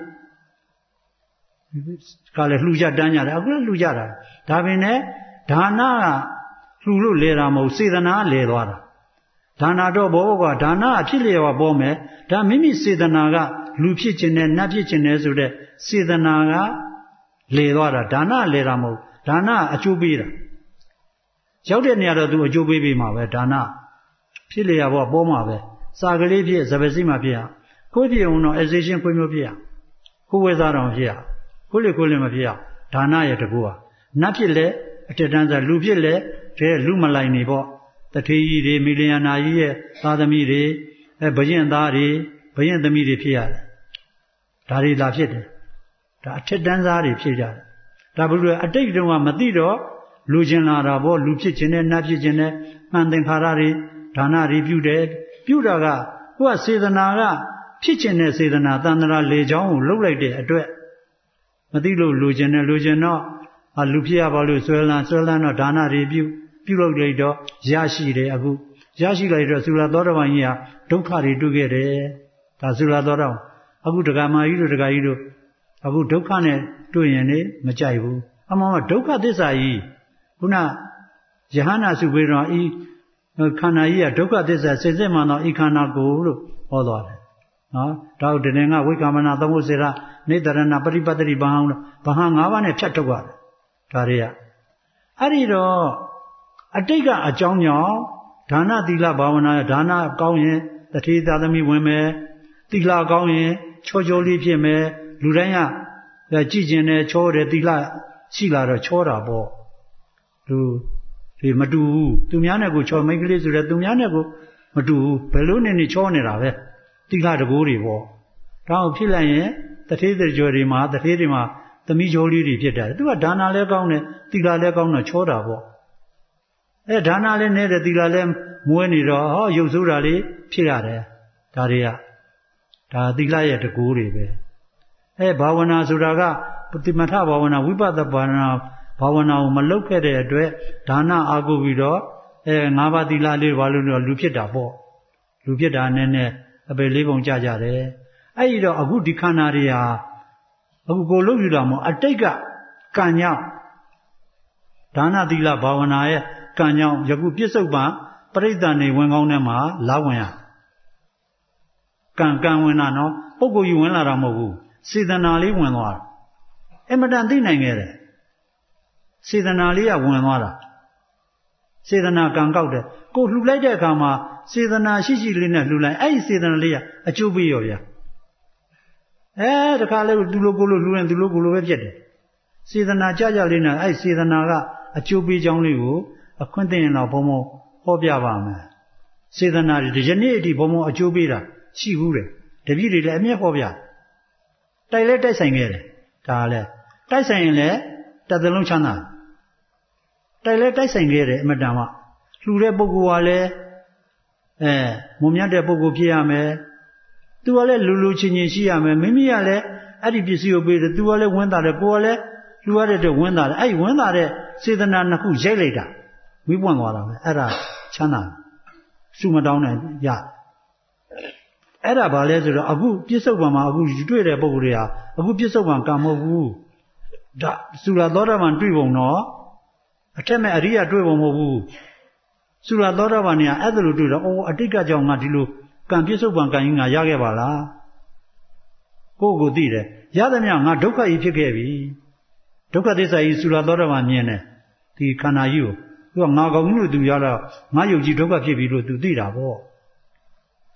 S1: တွေကလည်းလှူကြတန်းကြတယ်အခုလည်းလှူကြတာဒါပင်နဲ့ဒါနကလှူလို့လေတာမဟုတ်စေတနာလေသွားတာဒါနတော့ဘောကဒါနအဖြစ်လျော်ပေါ်မယ်ဒါမိမိစေတနာကလူဖြစ်ခြင်းနဲ့နတ်ဖြစ်ခြင်းနဲ့ဆိုတဲ့စေတနာကလေသွားတာဒါနလေတာမဟုတ်ဒါနအကျိုးပေးတာရောက်တဲ့နေရာတော့သူအကျိုးပေးပေးမှာပဲဒါနဖြစ်လျော်ပေါ်ပေါ်မှာပဲစာကလေးဖြစ်စပစီမှာဖြစ်ရကိုယ်ပြည့်ုံတော့ excitation ခွင့်မျိုးဖြစ်ရကိုယ်ဝဲစားတော်ဖြစ်ရကိုယ်လေကိုယ်လေမဖြစ်ရဒါနရဲ့တကူဟာနတ်ဖြစ်လေအထက်တန်းစားလူဖြစ်လေတဲ့လူမလိုက်နေပေါ့တထေးကြီးတွေမီလီယနာကြီးရဲ့သားသမီးတွေအဲဘရင်သားတွေဘရင်သမီးတွေဖြစ်ရတယ်ဒါတွေလာဖြစ်တယ်ဒါအထက်တန်းစားတွေဖြစ်ကြတယ်ဒါဘုရားအတိတ်တုန်းကမသိတော့လူကျင်လာတာပေါ့လူဖြစ်ခြင်းနဲ့နတ်ဖြစ်ခြင်းနဲ့မှန်သင်္ခါရတွေဒါနတွေပြုတယ်ပြုတာကကိုယ်ကစေတနာကဖြစ်ခြင်းနဲ့စေတနာတန်ត្រာလေချောင်းကိုလှုပ်လိုက်တဲ့အတွက်မသိလို့လူကျင်နဲ့လူကျင်တော့လူဖြစ်ရပါလို့ဆွဲလန်းဆွဲလန်းတော့ဒါနတွေပြုပြုလုပ်လိုက်တော့ရရှိတယ်အခုရရှိလိုက်တော့သုရသောတာပန်ကြီးဟာဒုက္ခတွေတွေ့ခဲ့တယ်ဒါသုရသောတာပန်အခုဒကာမကြီးတို့ဒကာကြီးတို့အခုဒုက္ခနဲ့တွေ့ရင်လေမကြိုက်ဘူးအမှန်ကဒုက္ခသစ္စာကြီးခုနယဟနာစုဝေဒနာဤခန္ဓာကြီးကဒုက္ခသစ္စာစိတ်စစ်မှန်တော့ဤခန္ဓာကိုလို့ဟောသွားတယ်နော်ဒါတို့တည်းကဝိက္ခမနာသမုစေရနေတရဏပရိပတ္တိဘာဟံဘာဟံ၅ပါးနဲ့ဖြတ်ထုတ်ရတယ်ဒါတွေကအဲ့ဒီတော့အတိတ်ကအကြောင်းကြောင့်ဒါနသီလဘာဝနာဒါနကောင်းရင်တထေးသားသမီးဝင်မယ်သီလကောင်းရင်ချောချောလေးဖြစ်မယ်လူတိုင်းကကြည်ကျင်တယ်ချောတယ်သီလရှိလာတော့ချောတာပေါ့လူဒီမတူဘူးသူများနဲ့ကိုချောမိတ်ကလေးဆိုတဲ့သူများနဲ့ကိုမတူဘူးဘယ်လိုနေနေချောနေတာပဲသီလတကိုးတွေပေါ့ဒါအောင်ဖြစ်လိုက်ရင်တထေးတကြွတွေမှာတထေးတွေမှာသမီးချောလေးတွေဖြစ်တယ်သူကဒါနလည်းကောင်းတယ်သီလလည်းကောင်းတော့ချောတာပေါ့အဲဒါနလည်းနဲ့တဲ့သီလလည်းမွေးနေတော့ဟောရုပ်ဆိုးတာလေးဖြစ်ရတယ်ဒါတွေကဒါသီလရဲ့တကူတွေပဲအဲဘာဝနာဆိုတာကပฏิမထဘာဝနာဝိပဿနာဘာဝနာဘာဝနာကိုမလုပ်ခဲ့တဲ့အတွက်ဒါနအာကုပြီးတော့အဲငါးပါးသီလလေးဘာလို့လဲလူဖြစ်တာပေါ့လူဖြစ်တာနဲ့နဲ့အပေလေးပုံကြကြတယ်အဲ့ဒီတော့အခုဒီခန္ဓာတွေဟာအခုကိုလုပ်ယူတာမဟုတ်အတိတ်ကကံကြောင့်ဒါနသီလဘာဝနာရဲ့ကံကြောင့်ယခုပြစ္ဆုတ်ပံပရိသတ်နေဝင်ကောင်းထဲမှာလာဝင်ရကံကံဝင်တာနော်ပုဂ္ဂိုလ်ကြီးဝင်လာတာမဟုတ်ဘူးစေတနာလေးဝင်သွားတာအမတန်သိနိုင်ခဲ့တယ်စေတနာလေးကဝင်သွားတာစေတနာကံကောက်တယ်ကိုလှူလိုက်တဲ့အခါမှာစေတနာရှိရှိလေးနဲ့လှူလိုက်အဲ့ဒီစေတနာလေးကအကျိုးပေးရောဗျာအဲတခါလေသူလိုကိုလိုလှူရင်သူလိုကိုလိုပဲဖြစ်တယ်စေတနာကြကြလေးနဲ့အဲ့ဒီစေတနာကအကျိုးပေးကြောင်းလေးကိုအခွင့်သိရင်တော့ဘုံဘုံဟောပြပါမယ်စေတနာတွေဒီနေ့အထိဘုံဘုံအကျိုးပေးတာရှိဘူးတယ်တပည့်တွေလည်းအမျက်ဟောပြတိုက်လဲတိုက်ဆိုင်ခဲ့တယ်ဒါလည်းတိုက်ဆိုင်ရင်လည်းတစ်သလုံးချမ်းသာတိုက်လဲတိုက်ဆိုင်ခဲ့တယ်အမတန်မှလှူတဲ့ပုဂ္ဂိုလ်ကလည်းအဲမုံမြတ်တဲ့ပုဂ္ဂိုလ်ဖြစ်ရမယ်သူကလည်းလူလူချင်းချင်းရှိရမယ်မိမိကလည်းအဲ့ဒီပစ္စည်းကိုပေးတယ်သူကလည်းဝင်းတာတယ်ကိုကလည်းလှူရတဲ့အတွက်ဝင်းတာတယ်အဲ့ဒီဝင်းတာတဲ့စေတနာနှစ်ခုရိုက်လိုက်တာဝိပွင့်သွားတာပဲအဲ့ဒါချမ်းသာစုမတောင်းနိုင်ရအဲ့ဒါဘာလဲဆိုတော့အခုပြစ္ဆုတ်ပံမှာအခုတွေ့တဲ့ပုဂ္ဂိုလ်တွေဟာအခုပြစ္ဆုတ်ပံကံမဟုတ်ဘူးဒါသုရသောတာပန်တွေ့ပုံတော့အထက်မဲ့အရိယတွေ့ပုံမဟုတ်ဘူးသုရသောတာပန်ကအဲ့ဒါလိုတွေ့တော့အိုးအတိတ်ကကြောင့်ငါဒီလိုကံပြစ္ဆုတ်ပံကံကြီးငါရခဲ့ပါလားကိုယ့်ကိုသိတယ်ရသမျှငါဒုက္ခကြီးဖြစ်ခဲ့ပြီဒုက္ခသစ္စာကြီးသုရသောတာပန်မြင်တယ်ဒီခန္ဓာကြီးကိုသူကငါကောင်းလို့သူရတော့ငါယုတ်ကြီးဒုက္ခဖြစ်ပြီလို့သူသိတာပေါ့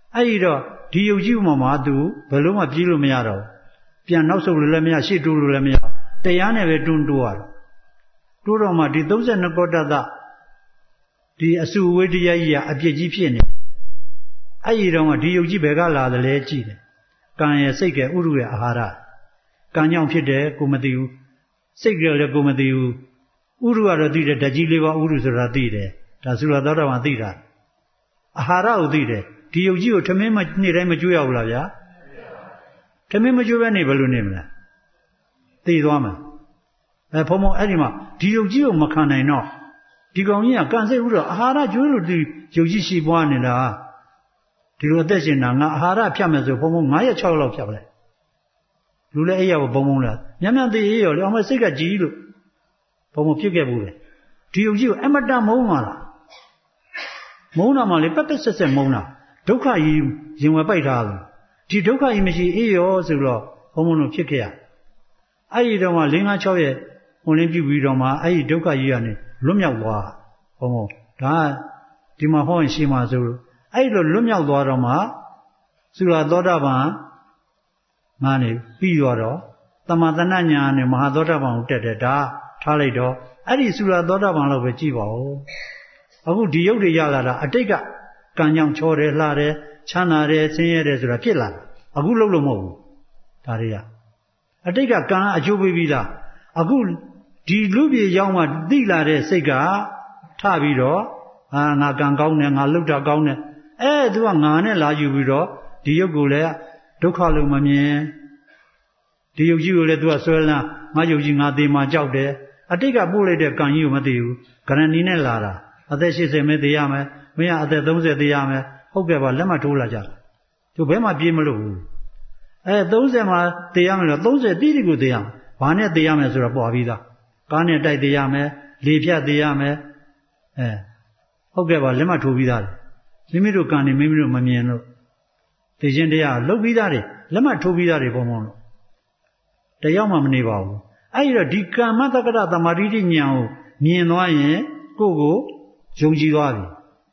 S1: အဲ့ဒီတော့ဒီယုတ်ကြီးပေါ်မှာသူဘယ်လို့မှပြေးလို့မရတော့ပြန်နောက်ဆုတ်လို့လည်းမရရှေ့တိုးလို့လည်းမရတရားနဲ့ပဲတွန်းတိုးရတော့တိုးတော့မှဒီသုံးဆယ်နှစ်ကောတတဒီအစုဝေးတရားကြီးကအပြစ်ကြီးဖြစ်နေအဲ့ဒီတော့မှဒီယုတ်ကြီးဘယ်ကလာတယ်လဲကြည့်တယ်ကံရဲ့စိတ်ကဥရုရဲ့အာဟာရကံကြောင့်ဖြစ်တယ်ကိုမသိဘူးစိတ်ကလည်းကိုမသိဘူးဥရုကတော့သိတယ်ဓာတ်ကြီးလေးပါဥရုဆိုတာသိတယ်ဒါသုရသောတာပန်သိတာအာဟာရကိုသိတယ်ဒီယုတ်ကြီးကိုထမင်းမနေ့တိုင်းမကြွရဘူးလားဗျာထမင်းမကြွပဲနေဘယ်လိုနေမလဲသိသွားမှာအဲဘုံဘုံအဲ့ဒီမှာဒီယုတ်ကြီးကိုမခံနိုင်တော့ဒီကောင်ကြီးကကံစိတ်ဥရုအာဟာရကျွေးလို့ဒီယုတ်ကြီးရှိပွားနေတာဒီလိုအသက်ရှင်တာငါအာဟာရဖြတ်မယ်ဆိုဘုံဘုံ9ရက်6ရက်လောက်ဖြတ်ပလိုက်လူလည်းအဲ့ရဘုံဘုံလားညံ့ညံ့သေးရရောလေအောင်မစိတ်ကကြီးလို့ဘုံဘုံဖြစ်ခဲ့ဘူးလေဒီယုတ်ကြီးကိုအမတမုန်းပါလားမုန်းတာမှလေပက်ပက်ဆက်ဆက်မုန်းတာဒုက္ခကြီးရင်ဝယ်ပိုက်ထားတယ်ဒီဒုက္ခကြီးမရှိအေးရောဆိုတော့ဘုံဘုံတို့ဖြစ်ခဲ့ရအဲ့ဒီတော့မှ၄၅၆ရက်ဝင်လင်းပြုပြီးတော့မှအဲ့ဒီဒုက္ခကြီးကနေလွတ်မြောက်သွားဘုံဘုံဒါဒီမှာဟောရင်ရှိမှဆိုလို့အဲ့လိုလွတ်မြောက်သွားတော့မှသုရသောတာပန်ငါနေပြီးတော့တမန်တဏ္ဍညာနဲ့မဟာသောတာပန်ကိုတက်တယ်ဒါထားလိုက်တော့အဲ့ဒီသုရသောတာပန်လောက်ပဲကြည့်ပါဦးအခုဒီရုပ်တွေရလာတာအတိတ်ကကံကြောင့်ချောတယ်လှတယ်ချမ်းသာတယ်ဆင်းရဲတယ်ဆိုတာဖြစ်လာတာအခုလုံးလို့မဟုတ်ဘူးဒါတွေကအတိတ်ကကံအကျိုးပေးပြီးသားအခုဒီလူပြေရောက်မှသိလာတဲ့စိတ်ကထပြီးတော့အာငါကံကောင်းတယ်ငါလှုပ်တာကောင်းတယ်အဲသူကငါနဲ့လာယူပြီးတော့ဒီရုပ်ကိုလည်းဒုက္ခလို့မမြင်ဒီယုတ်ကြီးကိုလည်းသူကဆွဲလန်းငါယုတ်ကြီးငါသေးမှကြောက်တယ်အတိတ်ကပို့လိုက်တဲ့ကံကြီးကိုမသိဘူးဂရဏီနဲ့လာတာအသက်၈၀မဲသေးရမယ်မင်းကအသက်၃၀သေးရမယ်ဟုတ်ကဲ့ပါလက်မှတ်ထိုးလာကြတယ်သူဘယ်မှပြေးမလို့ဘူးအဲ၃၀မှာသေးရမယ်လို့၃၀တိတိကိုသေးရမယ်ဘာနဲ့သေးရမယ်ဆိုတော့ပေါ်ပြီးသားကားနဲ့တိုက်သေးရမယ်လေဖြတ်သေးရမယ်အဲဟုတ်ကဲ့ပါလက်မှတ်ထိုးပြီးသားမိမိတို့ကံနေမိမိတို့မမြင်လို့သိချင်းတရားလှုပ်ပြီးသားတွေလက်မှတ်ထိုးပြီးသားတွေပုံပုံလို့တယောက်မှမနေပါဘူးအဲ့ဒီတော့ဒီကမ္မတက္ကရသမာဓိဉာဏ်ကိုမြင်သွားရင်ကိုယ့်ကိုယုံကြည်သွားပြီ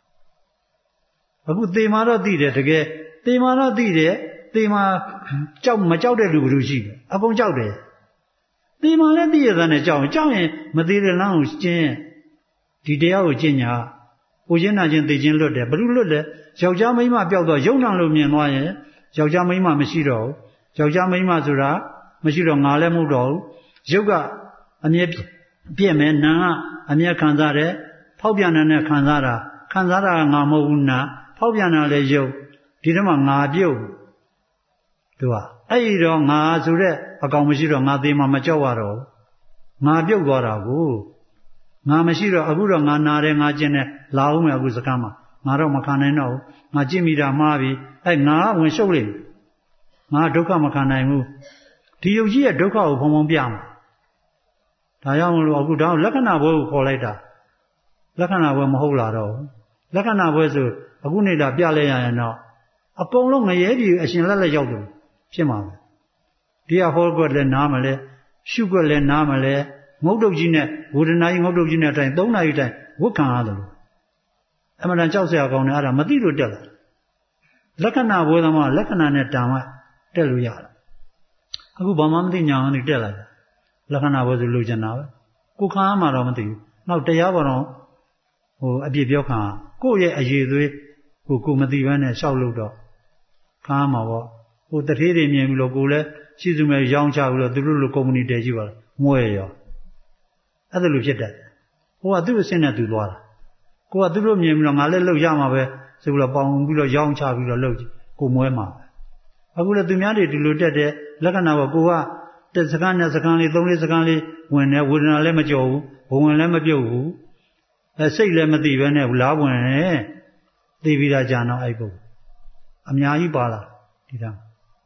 S1: အခုသေမာတော့သိတယ်တကယ်သေမာတော့သိတယ်သေမာကြောက်မကြောက်တဲ့လူဘယ်လိုရှိလဲအကုန်ကြောက်တယ်သေမာလည်းသိရတဲ့နဲ့ကြောက်ရင်ကြောက်ရင်မသေးတဲ့လမ်းကိုကျင်းဒီတရားကိုကျင့်ညာကိုချင်းနာချင်းသိချင်းလွတ်တယ်ဘယ်လိုလွတ်လဲယောက်ျားမိန်းမပျောက်တော့ယုံနာလို့မြင်သွားရင်ယောက်ျားမိန်းမမရှိတော့ဘူးယောက်ျားမိန်းမဆိုတာမရှိတော့ငါလည်းမဟုတ်တော့ဘူးရုပ်ကအမြဲပြည့်မယ်နာကအမြဲခံစားတယ်ဖောက်ပြန်တဲ့ခံစားတာခံစားတာကငါမဟုတ်ဘူးနာဖောက်ပြန်တာလည်းရုပ်ဒီတော့မှငါပြုတ်သူကအဲ့ဒီတော့ငါဆိုတဲ့အကောင်မရှိတော့ငါသေးမှမကြောက်ရတော့ငါပြုတ်သွားတာကိုငါမရှိတော့အခုတော့ငါနာတယ်ငါကျင်တယ်လာအောင်မယ်အခုစကားမှာငါတော့မခံနိုင်တော့ဘူးငါကြည့်မိတာမှားပြီအဲ့ငါဝင်ရှုပ်လိမ့်ငါဒုက္ခမခံနိုင်ဘူးဒီယုတ်ကြီးရဲ့ဒုက္ခကိုဖုံဖုံပြမှာဒါကြောင့်မလို့အခုတော့လက္ခဏာဘွဲကိုခေါ်လိုက်တာလက္ခဏာဘွဲမဟုတ်လာတော့ဘူးလက္ခဏာဘွဲဆိုအခုနေတာပြလဲရရင်တော့အကုန်လုံးငရဲပြည်အရှင်လက်လက်ရောက်တယ်ဖြစ်မှာပဲဒီကဟောကွက်လည်းနားမလဲရှုကွက်လည်းနားမလဲငုတ်တုတ်ကြီးနဲ့ဝေဒနာကြီးငုတ်တုတ်ကြီးနဲ့အတိုင်း၃နာရီတိုင်းဝတ်ခံရတယ်လို့အမှန်တန်ကြောက်စရာကောင်းတယ်အဲ့ဒါမသိလို့တက်လာလက္ခဏာဘွဲသမားလက္ခဏာနဲ့တန်မှတက်လို့ရတယ်အခုဘာမှမသိညာနေတက်လာတယ်လက္ခဏာဘွဲဆိုလိုချင်တာပဲကိုခံရမှာတော့မသိဘူးနောက်တရားပေါ်တော့ဟိုအပြစ်ပြောခံကိုယ့်ရဲ့အရေးသွေးကိုကိုမသိဘဲနဲ့ရှောက်လို့တော့ခံရမှာပေါ့ဟိုတထေးတွေမြင်ပြီးတော့ကိုလည်းရှိစုမဲ့ရောင်းချပြီးတော့သူတို့လိုကုမ္ပဏီတည်ကြည့်ပါလားမွဲရောအဲ့ဒါလိုဖြစ်တတ်တယ်ဟိုကသူ့အဆင့်နဲ့သူသွားတာကိုကသူတို့မြင်ပြီးတော့ငါလည်းလှုပ်ရမှာပဲဆိုပြီးတော့ပေါင်ပြီးတော့ရောင်းချပြီးတော့လှုပ်ကိုမွဲမှာအခုလည်းသူများတွေဒီလိုတက်တဲ့လက္ခဏာကကိုကတစ်စကားနဲ့စကားလေးသုံးလေးစကားလေးဝင်တယ်ဝေဒနာလည်းမကြော်ဘူးဘဝင်လည်းမပြုတ်ဘူးအဲစိတ်လည်းမသိဘဲနဲ့လားဝင်တယ်သိပြီးတာကြာတော့အဲ့ပုဂ္ဂိုလ်အများကြီးပါလာဒီတော့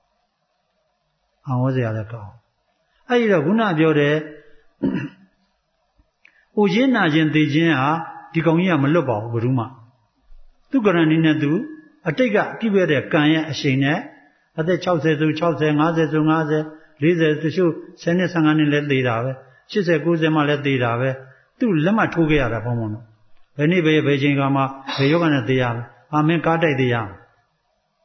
S1: အောင်ဝစရာလည်းကောင်းအဲ့ဒီတော့ခုနပြောတဲ့ဟိုရင်းနာခြင်းသိခြင်းဟာဒီကောင်ကြီးကမလွတ်ပါဘူးဘယ်သူမှသူကရဏီနဲ့သူအတိတ်ကပြည့်ပြတဲ့ကံရဲ့အရှိန်နဲ့အသက်၆၀ဆို၆၀ ၅၀ဆို၅၀ ၄၀တချို့၁၀နှစ်၁၅နှစ်လည်းသေးတာပဲ၈၀ ၉၀မှလည်းသေးတာပဲသူလက်မှတ်ထိုးခဲ့ရတာဘုံဘုံတော့ဘယ်နေ့ဘယ်ဘယ်ချိန်ကမှဘယ်ယောဂနဲ့သေးရမယ်အာမင်းကားတိုက်သေးရမယ်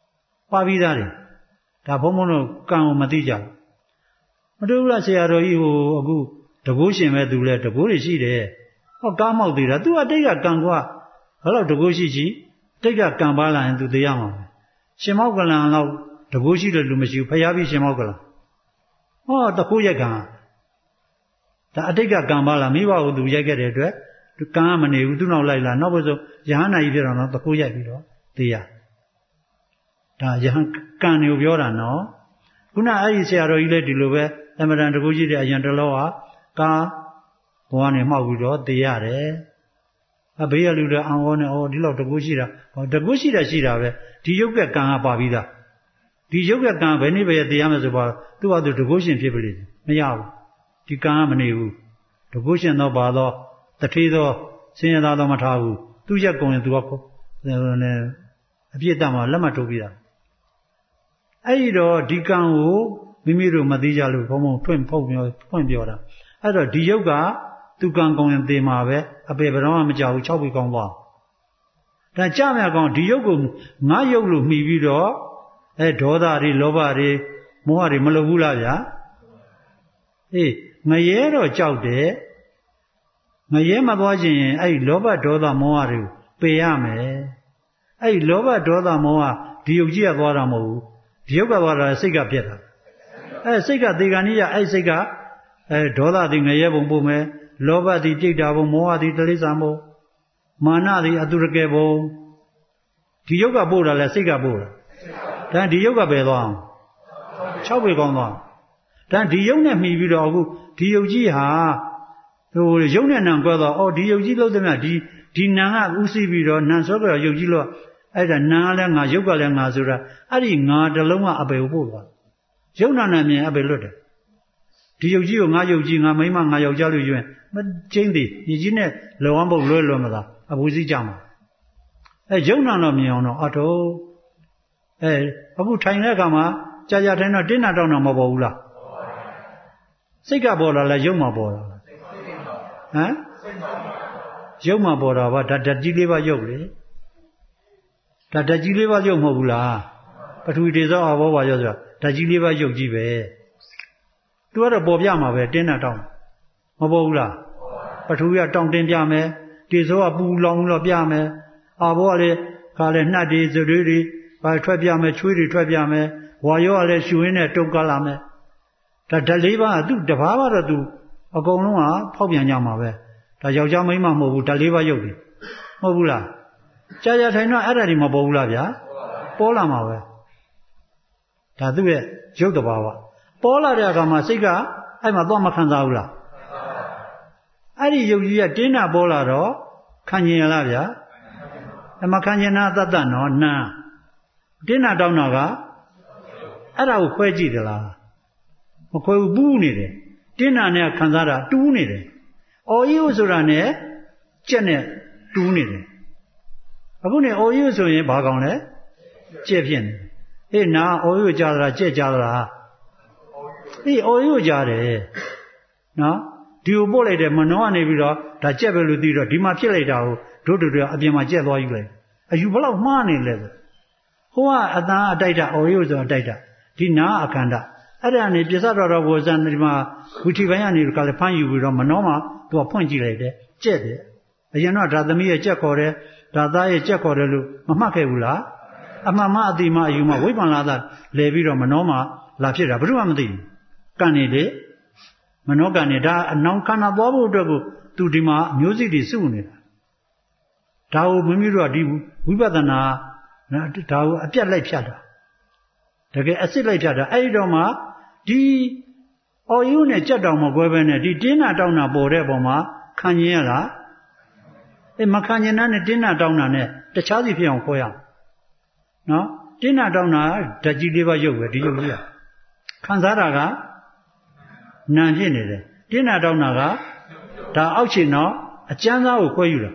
S1: ပါပြီးသားတယ်ဒါဘုံဘုံတို့ကံကိုမသိကြဘူးမတူဘူးလားဆရာတော်ကြီးဟိုအခုတကိုးရှင်ပဲသူလဲတကိုးတွေရှိတယ်ဟောကားမောက်သေးတာ तू အတိတ်ကကံကွာဘယ်တော့တကိုးရှိရှိတိတ်ကကံပါလာရင် तू သိရမှာပဲရှင်မောက်ကလန်တော့တကိုးရှိတယ်လူမရှိဘူးဖျားပြီးရှင်မောက်ကလန်ဟောတကိုးရိုက်ကံဒါအတိတ်ကကံပါလာမိဘကို तू ရိုက်ခဲ့တဲ့အတွက်ကံကမနေဘူးသူ့နောက်လိုက်လာနောက်ဘက်ဆိုယဟန္တာကြီးပြတော့နော်တကိုးရိုက်ပြီးတော့သိရဒါယဟန်ကံတွေကိုပြောတာနော်ခုနအဲ့ဒီဆရာတော်ကြီးလည်းဒီလိုပဲအမရန်တကူကြီးတဲ့အရင်တလောကကာဘဝနဲ့မှောက်ပြီးတော့သိရတယ်အဘေးရလူတွေအောင်ဟောနေဩဒီလောက်တကူရှိတာဟောတကူရှိတာရှိတာပဲဒီရုပ်ကကံကပါပြီးသားဒီရုပ်ကကံဘယ်နည်းပဲသိရမယ်ဆိုပါသူ့ဟာသူတကူရှင်ဖြစ်ပြီမရဘူးဒီကံကမနေဘူးတကူရှင်တော့ပါတော့တထေးတော့ဆင်းရဲသားတော့မထားဘူးသူ့ရက်ကုန်ရင်သူကအပြည့်တတ်မှာလက်မှတ်ထိုးပြီးတာအဲ့ဒီတော့ဒီကံကိုမိမိတို့မသိကြလို့ဘုံဘုံထွင့်ဖုတ်ပြောဖွင့်ပြောတာအဲ့တော့ဒီယုတ်ကသူကံကောင်းရင်သေမှာပဲအပေဘယ်တော့မှမကြောက်ဘူး၆ပေကောင်းသွားဒါကြမြကောင်းဒီယုတ်ကိုငါယုတ်လို့မှီပြီးတော့အဲဒေါသတွေလောဘတွေမောဟတွေမလုပ်ဘူးလားဗျာအေးငရဲတော့ကြောက်တယ်ငရဲမသွားခြင်းရင်အဲ့လောဘဒေါသမောဟတွေကိုပေရမယ်အဲ့လောဘဒေါသမောဟဒီယုတ်ကြီးကသွားတာမဟုတ်ဘူးဒီယုတ်ကသွားတာစိတ်ကပြက်တာအဲစိတ်ကသေကဏိယအဲ့စိတ်ကအဲဒေါသသည်ငရဲဘုံပို့မယ်လောဘသည်ပြိတ္တာဘုံမောဟသည်တိရစ္ဆာန်ဘုံမာနသည်အတုရကေဘုံဒီယုတ်ကပို့တာလဲစိတ်ကပို့တာဒါဒီယုတ်ကပဲသွားအောင်၆ပေကောင်းသွားဒါဒီယုတ်နဲ့မှီပြီးတော့အခုဒီယုတ်ကြီးဟာဟိုယုတ်နဲ့နံကွဲတော့အော်ဒီယုတ်ကြီးလို့တည်းများဒီဒီနံကဥသိပြီးတော့နံစောကြယုတ်ကြီးလို့အဲ့ဒါနာလည်းငါရုပ်ကလည်းငါဆိုတာအဲ့ဒီငါတလုံးကအပေပို့သွားရုပ်နာနဲ့မြင်အပေလွတ်တယ်ဒီရုပ်ကြီးကိုငါရုပ်ကြီးငါမိမငါယောက်ျားလို့ယူရင်မကျင်းသေးညီကြီးနဲ့လောဝမ်းပုတ်လွဲလွယ်မလားအပူစီးကြမှာအဲရုပ်နာတော့မြင်အောင်တော့အထုအဲအခုထိုင်တဲ့အခါမှာကြာကြာထိုင်တော့တင်းနာတောင်းတော့မပေါ်ဘူးလားစိတ်ကပေါ်လာလားရုပ်မှာပေါ်လာလားဟမ်ရုပ်မှာပေါ်တာပါဒါဓာတ်ကြီးလေးပါရုပ်လေဒါဓာတ်ကြီးလေးပါရုပ်မဟုတ်ဘူးလားပထဝီတေဇောအဘောပါရောဆိုတာဓာတ်ကြီးလေးပါရုပ်ကြီးပဲသူကတော့ပေါ်ပြမှာပဲတင်းတာတောင်းမပေါ်ဘူးလားပထဝီကတောင်းတင်းပြမယ်တေဇောကပူလောင်လို့ပြမယ်အဘောကလည်းခါလည်းနှက်တွေဇွတွေတွေဘာထွက်ပြမယ်ချွေးတွေထွက်ပြမယ်ဝါရောကလည်းရှူရင်းနဲ့တုတ်ကလာမယ်ဒါဓာတ်လေးပါသူတဘာမှတော့သူအကုန်လုံးကဖောက်ပြန်ကြမှာပဲဒါယောက်ျားမိန်းမမဟုတ်ဘူးဓာတ်လေးပါရုပ်တွေမဟုတ်ဘူးလားကြာကြာထိုင်တော့အဲ့ဒါတွေမပေါ်ဘူးလားဗျာပေါ်လာမှာပဲဒါသူ့ရဲ့ရုပ်တဘာဝပေါ်လာတဲ့အခါမှာစိတ်ကအဲ့မှာတော့မခံစားဘူးလားအဲ့ဒီရုပ်ကြီးကတင်းတာပေါ်လာတော့ခံကျင်ရလားဗျာအမခံကျင်တာတတ်တတ်နော်နာတင်းတာတောင်းတာကအဲ့ဒါကိုခွဲကြည့်သလားမခွဲဘူးပူးနေတယ်တင်းတာနဲ့ခံစားတာတူးနေတယ်အော်ရီယိုဆိုတာနဲ့ကြက်နဲ့တူးနေတယ်အခုနေအော်ရီယိုဆိုရင်ဘာကောင်လဲကြက်ဖြစ်နေအေးနာအော်ရီယိုကြားတာကြက်ကြားတာအေးအော်ရီယိုကြားတယ်နော်ဒီကိုပို့လိုက်တယ်မနှောကနေပြီးတော့ဒါကြက်ပဲလို့သိတော့ဒီမှာဖြစ်လိုက်တာကိုတို့တို့တို့အပြင်မှာကြက်သွားယူလိုက်အယူဘလောက်မှားနေလဲဆိုဟိုကအတန်အတိုက်တာအော်ရီယိုဆိုအတိုက်တာဒီနာအခန္ဓာအဲ့ဒါနေပြစ္ဆတော်တော်ကိုဇန်ဒီမှာဝီထီပိုင်းကနေကလည်းဖမ်းယူပြီးတော့မနှောမှာသူကဖွင့်ကြည့်လိုက်တယ်ကြက်တယ်အရင်တော့ဒါသမီးရဲ့ကြက်ခေါ်တယ်ဒါသားရဲ့ကြက်ခေါ်တယ်လို့မမှတ်ခဲ့ဘူးလားအမှန်မှအတိမှအယူမှဝိပ္ပန္လာသာလဲပြီးတော့မနှောမှာလာဖြစ်တာဘယ်သူမှမသိဘူးကံနေလေမနှောကံနေဒါအနောင်ခန္ဓာသွားဖို့အတွက်ကိုသူဒီမှာမျိုးစိတွေစုနေတာဒါကိုမိမိတို့ကဒီဝိပဿနာဒါကိုအပြတ်လိုက်ဖြတ်တာတကယ်အစ်စ်လိုက်ဖြတ်တာအဲ့ဒီတော့မှဒီအော်ယူနဲ့ကြက်တောင်မကွဲပဲနဲ့ဒီတင်းနာတောင်းတာပေါ်တဲ့ပုံမှာခံကျင်ရလားအဲမခံကျင်တဲ့တင်းနာတောင်းတာနဲ့တခြားစီဖြစ်အောင်ခေါ်ရအောင်နော်တင်းနာတောင်းတာဓာတ်ကြီးလေးပါရုပ်ပဲဒီရုပ်ကြီးကခံစားတာကနာဖြစ်နေတယ်တင်းနာတောင်းတာကဒါအောက်ခြေတော့အကျမ်းသားကိုခွဲယူတာ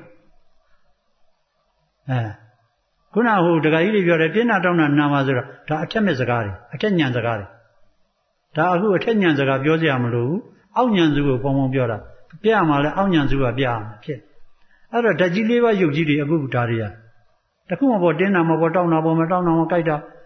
S1: အဲခုနဟိုဒကာကြီးတွေပြောတယ်တင်းနာတောင်းတာနာမှာဆိုတော့ဒါအထက်မဲ့စကားတွေအထက်ညံစကားတွေဒါအခုအထက်ညံစကားပြောစရာမလိုဘူးအောက်ညံစုကိုပုံပုံပြောတာပြရမှာလဲအောက်ညံစုကပြရမှာဖြစ်အဲ့တော့ဓာတ်ကြီးလေးပါရုပ်ကြီးတွေအခုဒါတွေကတခုမပေါ်တင်းတာမပေါ်တောင်းတာပေါ်မတောင်းတာမကြိုက်တာ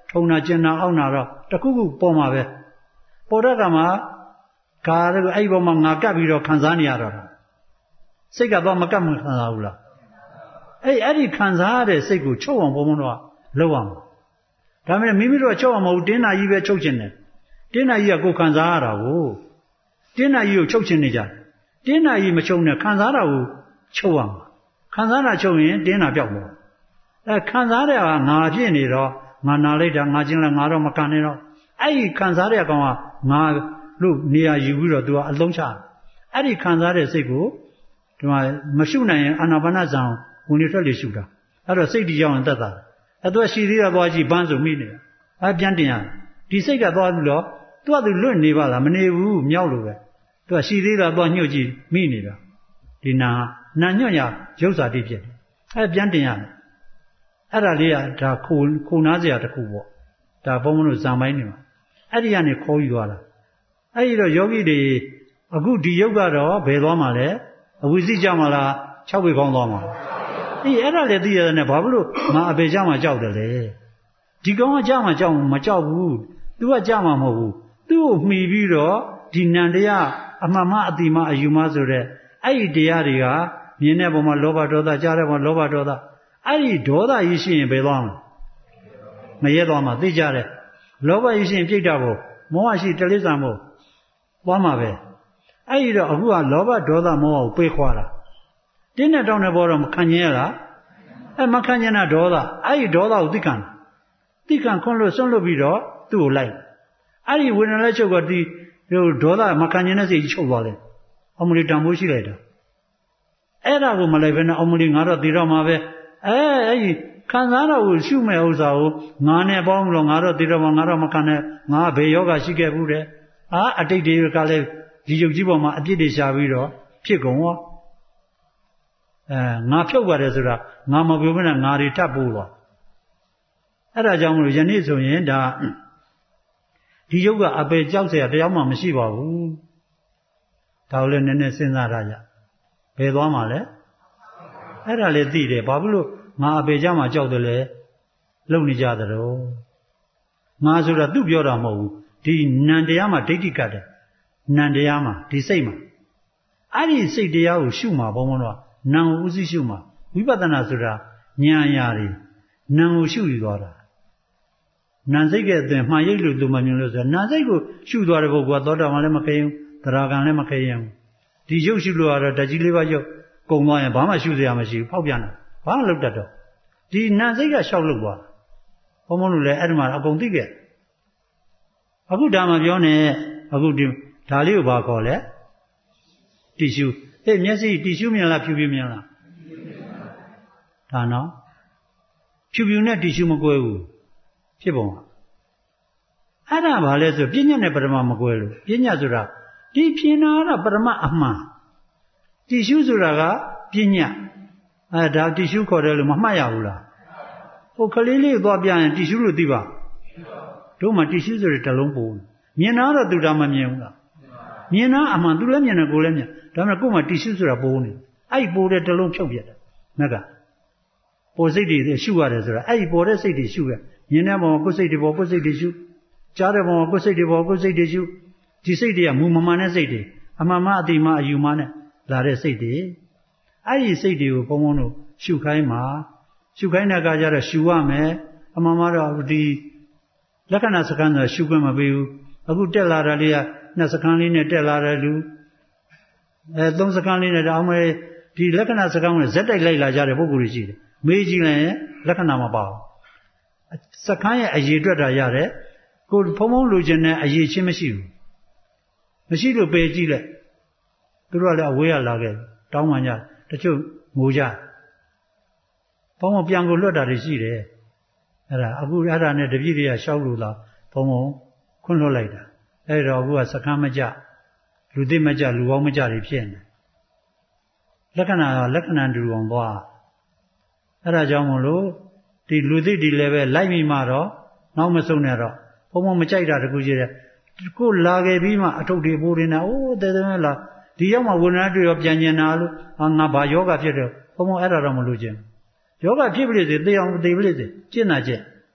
S1: ထုံနာကျင်နာအောက်နာတော့တခုခုပေါ်မှာပဲပေါ်တဲ့ကမှာကာရကိုအဲ့ဒီပေါ်မှာငါကပ်ပြီးတော့ခံစားနေရတော့စိတ်ကတော့မကပ်မခံစားဘူးလားအဲ့အဲ့ဒီခံစားရတဲ့စိတ်ကိုချုပ်အောင်ဘုံဘုံတော့လောက်အောင်ဒါပေမဲ့မိမိတို့ချုပ်အောင်မဟုတ်တင်းနာကြီးပဲချုပ်ချင်တယ်တင်းနာကြီးကကိုခံစားရတာကိုတင်းနာကြီးကိုချုပ်ချင်နေကြတယ်တင်းနာကြီးမချုပ်နဲ့ခံစားတာကိုချုပ်အောင်ခံစားတာချုပ်ရင်တင်းနာပြောက်မှာအဲခံစားတဲ့ဟာငါဖြစ်နေတော့ငါနာလိုက်တာငါချင်းလည်းငါတော့မခံနေတော့အဲ့ဒီခံစားတဲ့ကောင်ကငါလို့နေရာယူပြီးတော့သူကအလုံးချအဲ့ဒီခံစားတဲ့စိတ်ကိုဒီမှာမရှုနိုင်ရင်အာနာပါနဇံဝင်နေထွက်လေရှုတာအဲ့တော့စိတ်တည်ရောက်ရင်တက်တာအဲ့တော့ရှိသေးတာသွားကြည့်ဘန်းဆိုမိနေတာအဲ့ပြန်တင်ရဒီစိတ်ကသွားပြီးတော့သူကသူလွတ်နေပါလားမနေဘူးမြောက်လို့ပဲသူကရှိသေးတာသွားညှို့ကြည့်မိနေတာဒီနာနာညွန့်ရရုပ်စာတိဖြစ်တယ်အဲ့ပြန်တင်ရတယ်အဲ့ဒါလေးကဒါခိုခိုနာစရာတစ်ခုပေါ့ဒါဘုံဘုံတို့ဇံပိုင်းနေမှာအဲ့ဒီကနေခေါ်ယူသွားတာအဲ့ဒီတော့ယောဂီတွေအခုဒီယုတ်ကတော့ဘယ်သွားမှာလဲအဝိဇ္ဇိကြမှာလား၆ဝေခေါင်းသွားမှာအေးအဲ့ဒါလည်းသိရတယ်နဲ့ဘာဖြစ်လို့ငါအပေကြမှာကြောက်တယ်လေဒီကောင်ကကြမှာကြောက်မကြောက်ဘူးသူကကြမှာမဟုတ်ဘူးသူ့ကိုမှီပြီးတော့ဒီနန္တရားအမှန်မှအတိမှအယူမှဆိုတဲ့အဲ့ဒီတရားတွေကမြင်တဲ့ပုံမှာလောဘဒေါသကြားတဲ့ပုံလောဘဒေါသအဲ့ဒီဒေါသကြီးရှိရင်ဘယ်သွားမလဲမရဲသွားမှာသိကြတယ်လောဘကြီးရှိရင်ပြိတ္တာဖို့မောဟရှိတိရစ္ဆာန်ဖို့သွားမှာပဲအဲ့ဒီတော့အခုကလောဘဒေါသမောဟကိုပေးခွာတာတင်းနဲ့တောင်းတဲ့ဘောတော့မခံကျင်ရလားအဲ့မခံကျင်တာဒေါသအဲ့ဒီဒေါသကိုသိခံသိခံခွန်းလို့ဆွန့်လွတ်ပြီးတော့သူ့ကိုလိုက်အဲ့ဒီဝေဒနာလက်ချုပ်ကဒီဒေါသမခံကျင်တဲ့စိတ်ကြီးချုပ်သွားတယ်အမလီတန်ဖိုးရှိလိုက်တာအဲ့ဒါကိုမလိုက်ဘဲနဲ့အမလီငါတော့သိတော့မှာပဲအဲအဲ့ဒီခံစားတော့ကိုရှုမဲ့ဥစ္စာကိုငါနဲ့ပေါင်းလို့ငါတော့သိတော့မှာငါတော့မခံနဲ့ငါဘယ်ယောဂရှိခဲ့ဘူးတဲ့အာအတိတ်တွေကလည်းဒီယုတ်ကြီးပေါ်မှာအပြစ်တွေရှာပြီးတော့ဖြစ်ကုန်ရောအဲငါဖြုတ်ပါတယ်ဆိုတာငါမပြောမနဲ့ငါတွေထပ်ပိုးတော့အဲ့ဒါကြောင့်မလို့ယနေ့ဆိုရင်ဒါဒီယုတ်ကအပေကြောက်เสียတရားမှမရှိပါဘူးဒါကိုလည်းနည်းနည်းစဉ်းစားရကြဘယ်သွားမှာလဲအဲ့ဒါလည်းသိတယ်ဘာဖြစ်လို့ငါအပေကြမှာကြောက်တယ်လဲလုံနေကြတယ်တော့ငါဆိုတာသူ့ပြောတာမဟုတ်ဘူးဒီနံတရားမှာဒိဋ္ဌိကတ်တယ်နံတရားမှာဒီစိတ်မှာအဲ့ဒီစိတ်တရားကိုရှုမှာဘုံဘုံတော့နံကိုဥသိရှုမှာဝိပဿနာဆိုတာဉာဏ်ရာတွေနံကိုရှုယူသွားတာနံစိတ်ကအသွင်မှန်ရိပ်လို့သူမမြင်လို့ဆိုတာနံစိတ်ကိုရှုသွားတဲ့ပုဂ္ဂိုလ်ကသောတာပန်လည်းမခဲရင်သရဂံလည်းမခဲရင်ဒီရုပ်ရှုလို့ရတော့ဓာတ်ကြီးလေးပါးရုပ်ကုံသွားရင်ဘာမှရှုစရာမရှိဘူးဖောက်ပြန်တယ်ဘာမှလုပ်တတ်တော့ဒီနံစိတ်ကရှောက်လုပ်သွားဘုံဘုံလို့လည်းအဲ့ဒီမှာအကုန်သိခဲ့အခုဒါမှပြောနေအခုဒီဒါလေးကိုဘာခေါ်လဲတီရှူဟဲ့မျက်စိတီရှူမြင်လားဖြူဖြူမြင်လားဒါနော်ဖြူဖြူနဲ့တီရှူမကွဲဘူးဖြစ်ပုံအဲ့ဒါဘာလဲဆိုပညာနဲ့ပရမမကွဲလို့ပညာဆိုတာဒီဖြင်းတာကပရမအမှန်တီရှူဆိုတာကပညာအဲဒါတီရှူခေါ်တယ်လို့မမှတ်ရဘူးလားဟိုကလေးလေးသွားပြရင်တီရှူလို့သိပါတို့မှတီရှူဆိုတဲ့တလုံးပုံမြင်တာတော့သူတာမမြင်ဘူးလားမြင်တာအမှန်သူလည်းမြင်တယ်ကိုယ်လည်းမြင်ဒါပေမဲ့ကိုယ်မှတီရှူဆိုတာပိုးနေအဲ့ဒီပိုးတဲ့တလုံးဖြုတ်ပြတယ်မက်ကပေါ်စိတ်တွေရှုရတယ်ဆိုတာအဲ့ဒီပေါ်တဲ့စိတ်တွေရှုရမြင်တဲ့ပုံကိုယ်စိတ်တွေပေါ်ကိုယ်စိတ်တွေရှုကြားတဲ့ပုံကိုယ်စိတ်တွေပေါ်ကိုယ်စိတ်တွေရှုဒီစိတ်တွေကမူမမှန်တဲ့စိတ်တွေအမှန်မှအတိမှအယူမှနဲ့လာတဲ့စိတ်တွေအဲ့ဒီစိတ်တွေကိုဘုံဘုံတို့ရှုခိုင်းမှာရှုခိုင်းတဲ့အခါကျတော့ရှုရမယ်အမှန်မှတော့ဒီလက္ခဏာစကံဆိုတာရှုခွင့်မပေးဘူးအခုတက်လာတာလေးကနှစ်စကံလေးနဲ့တက်လာတဲ့လူအဲသုံးစကံလေးနဲ့တော့အောင်မယ်ဒီလက္ခဏာစကံကိုဇက်တိုက်လိုက်လာကြတဲ့ပုဂ္ဂိုလ်တွေရှိတယ်မေးကြည့်လိုက်ရင်လက္ခဏာမပါဘူးစကံရဲ့အရေးအတွက်တာရတယ်ကိုဖုံဖုံလူချင်းနဲ့အရေးချင်းမရှိဘူးမရှိလို့ပယ်ကြည့်လိုက်သူတို့ကလည်းအဝေးရလာခဲ့တောင်းမှကြတချို့ငိုကြဘုံဘုံပြန်ကိုလွတ်တာတွေရှိတယ်အဲ့ဒါအခုအဲ့ဒါနဲ့တပည့်တွေကရှောက်လို့လားဘုံဘုံခွန့်လွတ်လိုက်တာအဲ့တော့အခုကစကံမကြလူသိမကြလူပေါင်းမကြတွေဖြစ်နေလက္ခဏာလက္ခဏာတူအောင်သွားအဲ့ဒါကြောင့်မလို့ဒီလူသိဒီလည်းပဲလိုက်မိမှတော့နောက်မဆုံးနဲ့တော့ဘုံဘုံမကြိုက်တာတခုရှိတယ်ကိုလာခဲ့ပြီးမှအထုပ်တွေပိုးနေတာအိုးတဲတဲလားဒီရောက်မှဝိညာဉ်တွေရောပြန်ကျင်တာလို့ငါဘာယောဂဖြစ်တယ်ဘုံဘုံအဲ့ဒါတော့မလို့ခြင်းယောဂဖြစ်ပြီလေသိအောင်သိပြီလေကျင့်တာကျင့်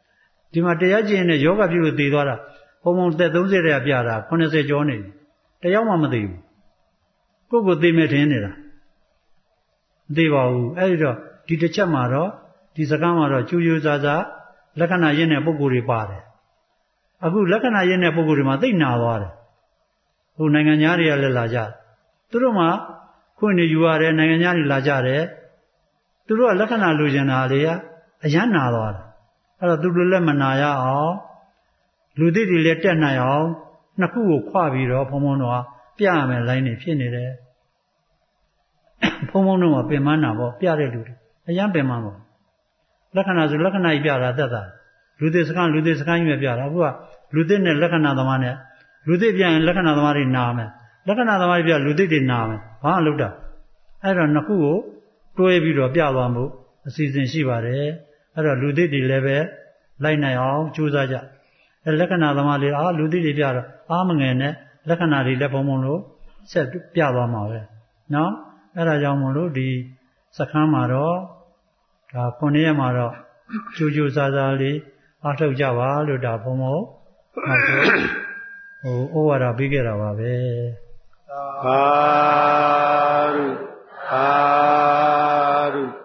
S1: ဒီမှာတရားကျင့်နဲ့ယောဂပြုလို့သိသွားတာဘုံဘုံသက်သုံးဆယ်တည်းပြတာခုနှစ်ဆယ်ကျော်နေပြီတရားမှမသိဘူးကိုယ့်ကိုသိမဲ့ထင်နေတာမသိပါဘူးအဲ့ဒီတော့ဒီတစ်ချက်မှာတော့ဒီစကားမှာတော့ကျူးကျူးဆာဆာလက္ခဏာရင်းတဲ့ပုဂ္ဂိုလ်တွေပါတယ်အခုလက္ခဏာရင်းတဲ့ပုဂ္ဂိုလ်တွေမှာသိနာသွားတယ်ဟိုနိုင်ငံသားတွေကလည်းလာကြသူတို့မှခွင့်နေယူရတယ်နိုင်ငံသားတွေလာကြတယ်သူတို့ကလက္ခဏာလိုချင်တာတွေကအယမ်းနာသွားတယ်အဲ့တော့သူတို့လည်းမနာရအောင်လူသိတွေလည်းတက်နိုင်အောင်နှစ်ခုကိုခွပြီးတော့ဘုံဘုံတော်ပြရမယ်လိုင်းနေဖြစ်နေတယ်ဘုံဘုံတော်ကပင်မနာပေါ့ပြတဲ့လူတွေအယမ်းပင်မပေါ့လက္ခဏာဆိုလက္ခဏာကြီးပြတာသက်သာလူသိစကားလူသိစကားကြီးပဲပြတာအခုကလူသိနဲ့လက္ခဏာသမားနဲ့လူသိပြရင်လက္ခဏာသမားတွေနာမယ်လက္ခဏာသမားတွေပြလူသိတွေနာမယ်ဘာမှလုပ်တာအဲ့တော့နှစ်ခုကိုတွဲပြီးတော့ပြသွားမှုအစီအစဉ်ရှိပါတယ်အဲ့တော့လူသိတွေလည်းပဲလိုက်နိုင်အောင်ကြိုးစားကြအဲလက္ခဏာသမားတွေအာလူသိတွေပြတော့အားမငယ်နဲ့လက္ခဏာတွေလည်းဘုံဘုံလို့ဆက်ပြသွားမှာပဲနော်အဲ့ဒါကြောင့်မို့လို့ဒီစခန်းမှာတော့ဒါခုနှစ်ရက်မှာတော့ကြိုးကြိုးစားစားလေးအားထုတ်ကြပါလို့ဒါဘုံဘုံအားထုတ်ဟိုဩဝါဒပေးခဲ့တာပါပဲ
S2: သာဓုသာဓု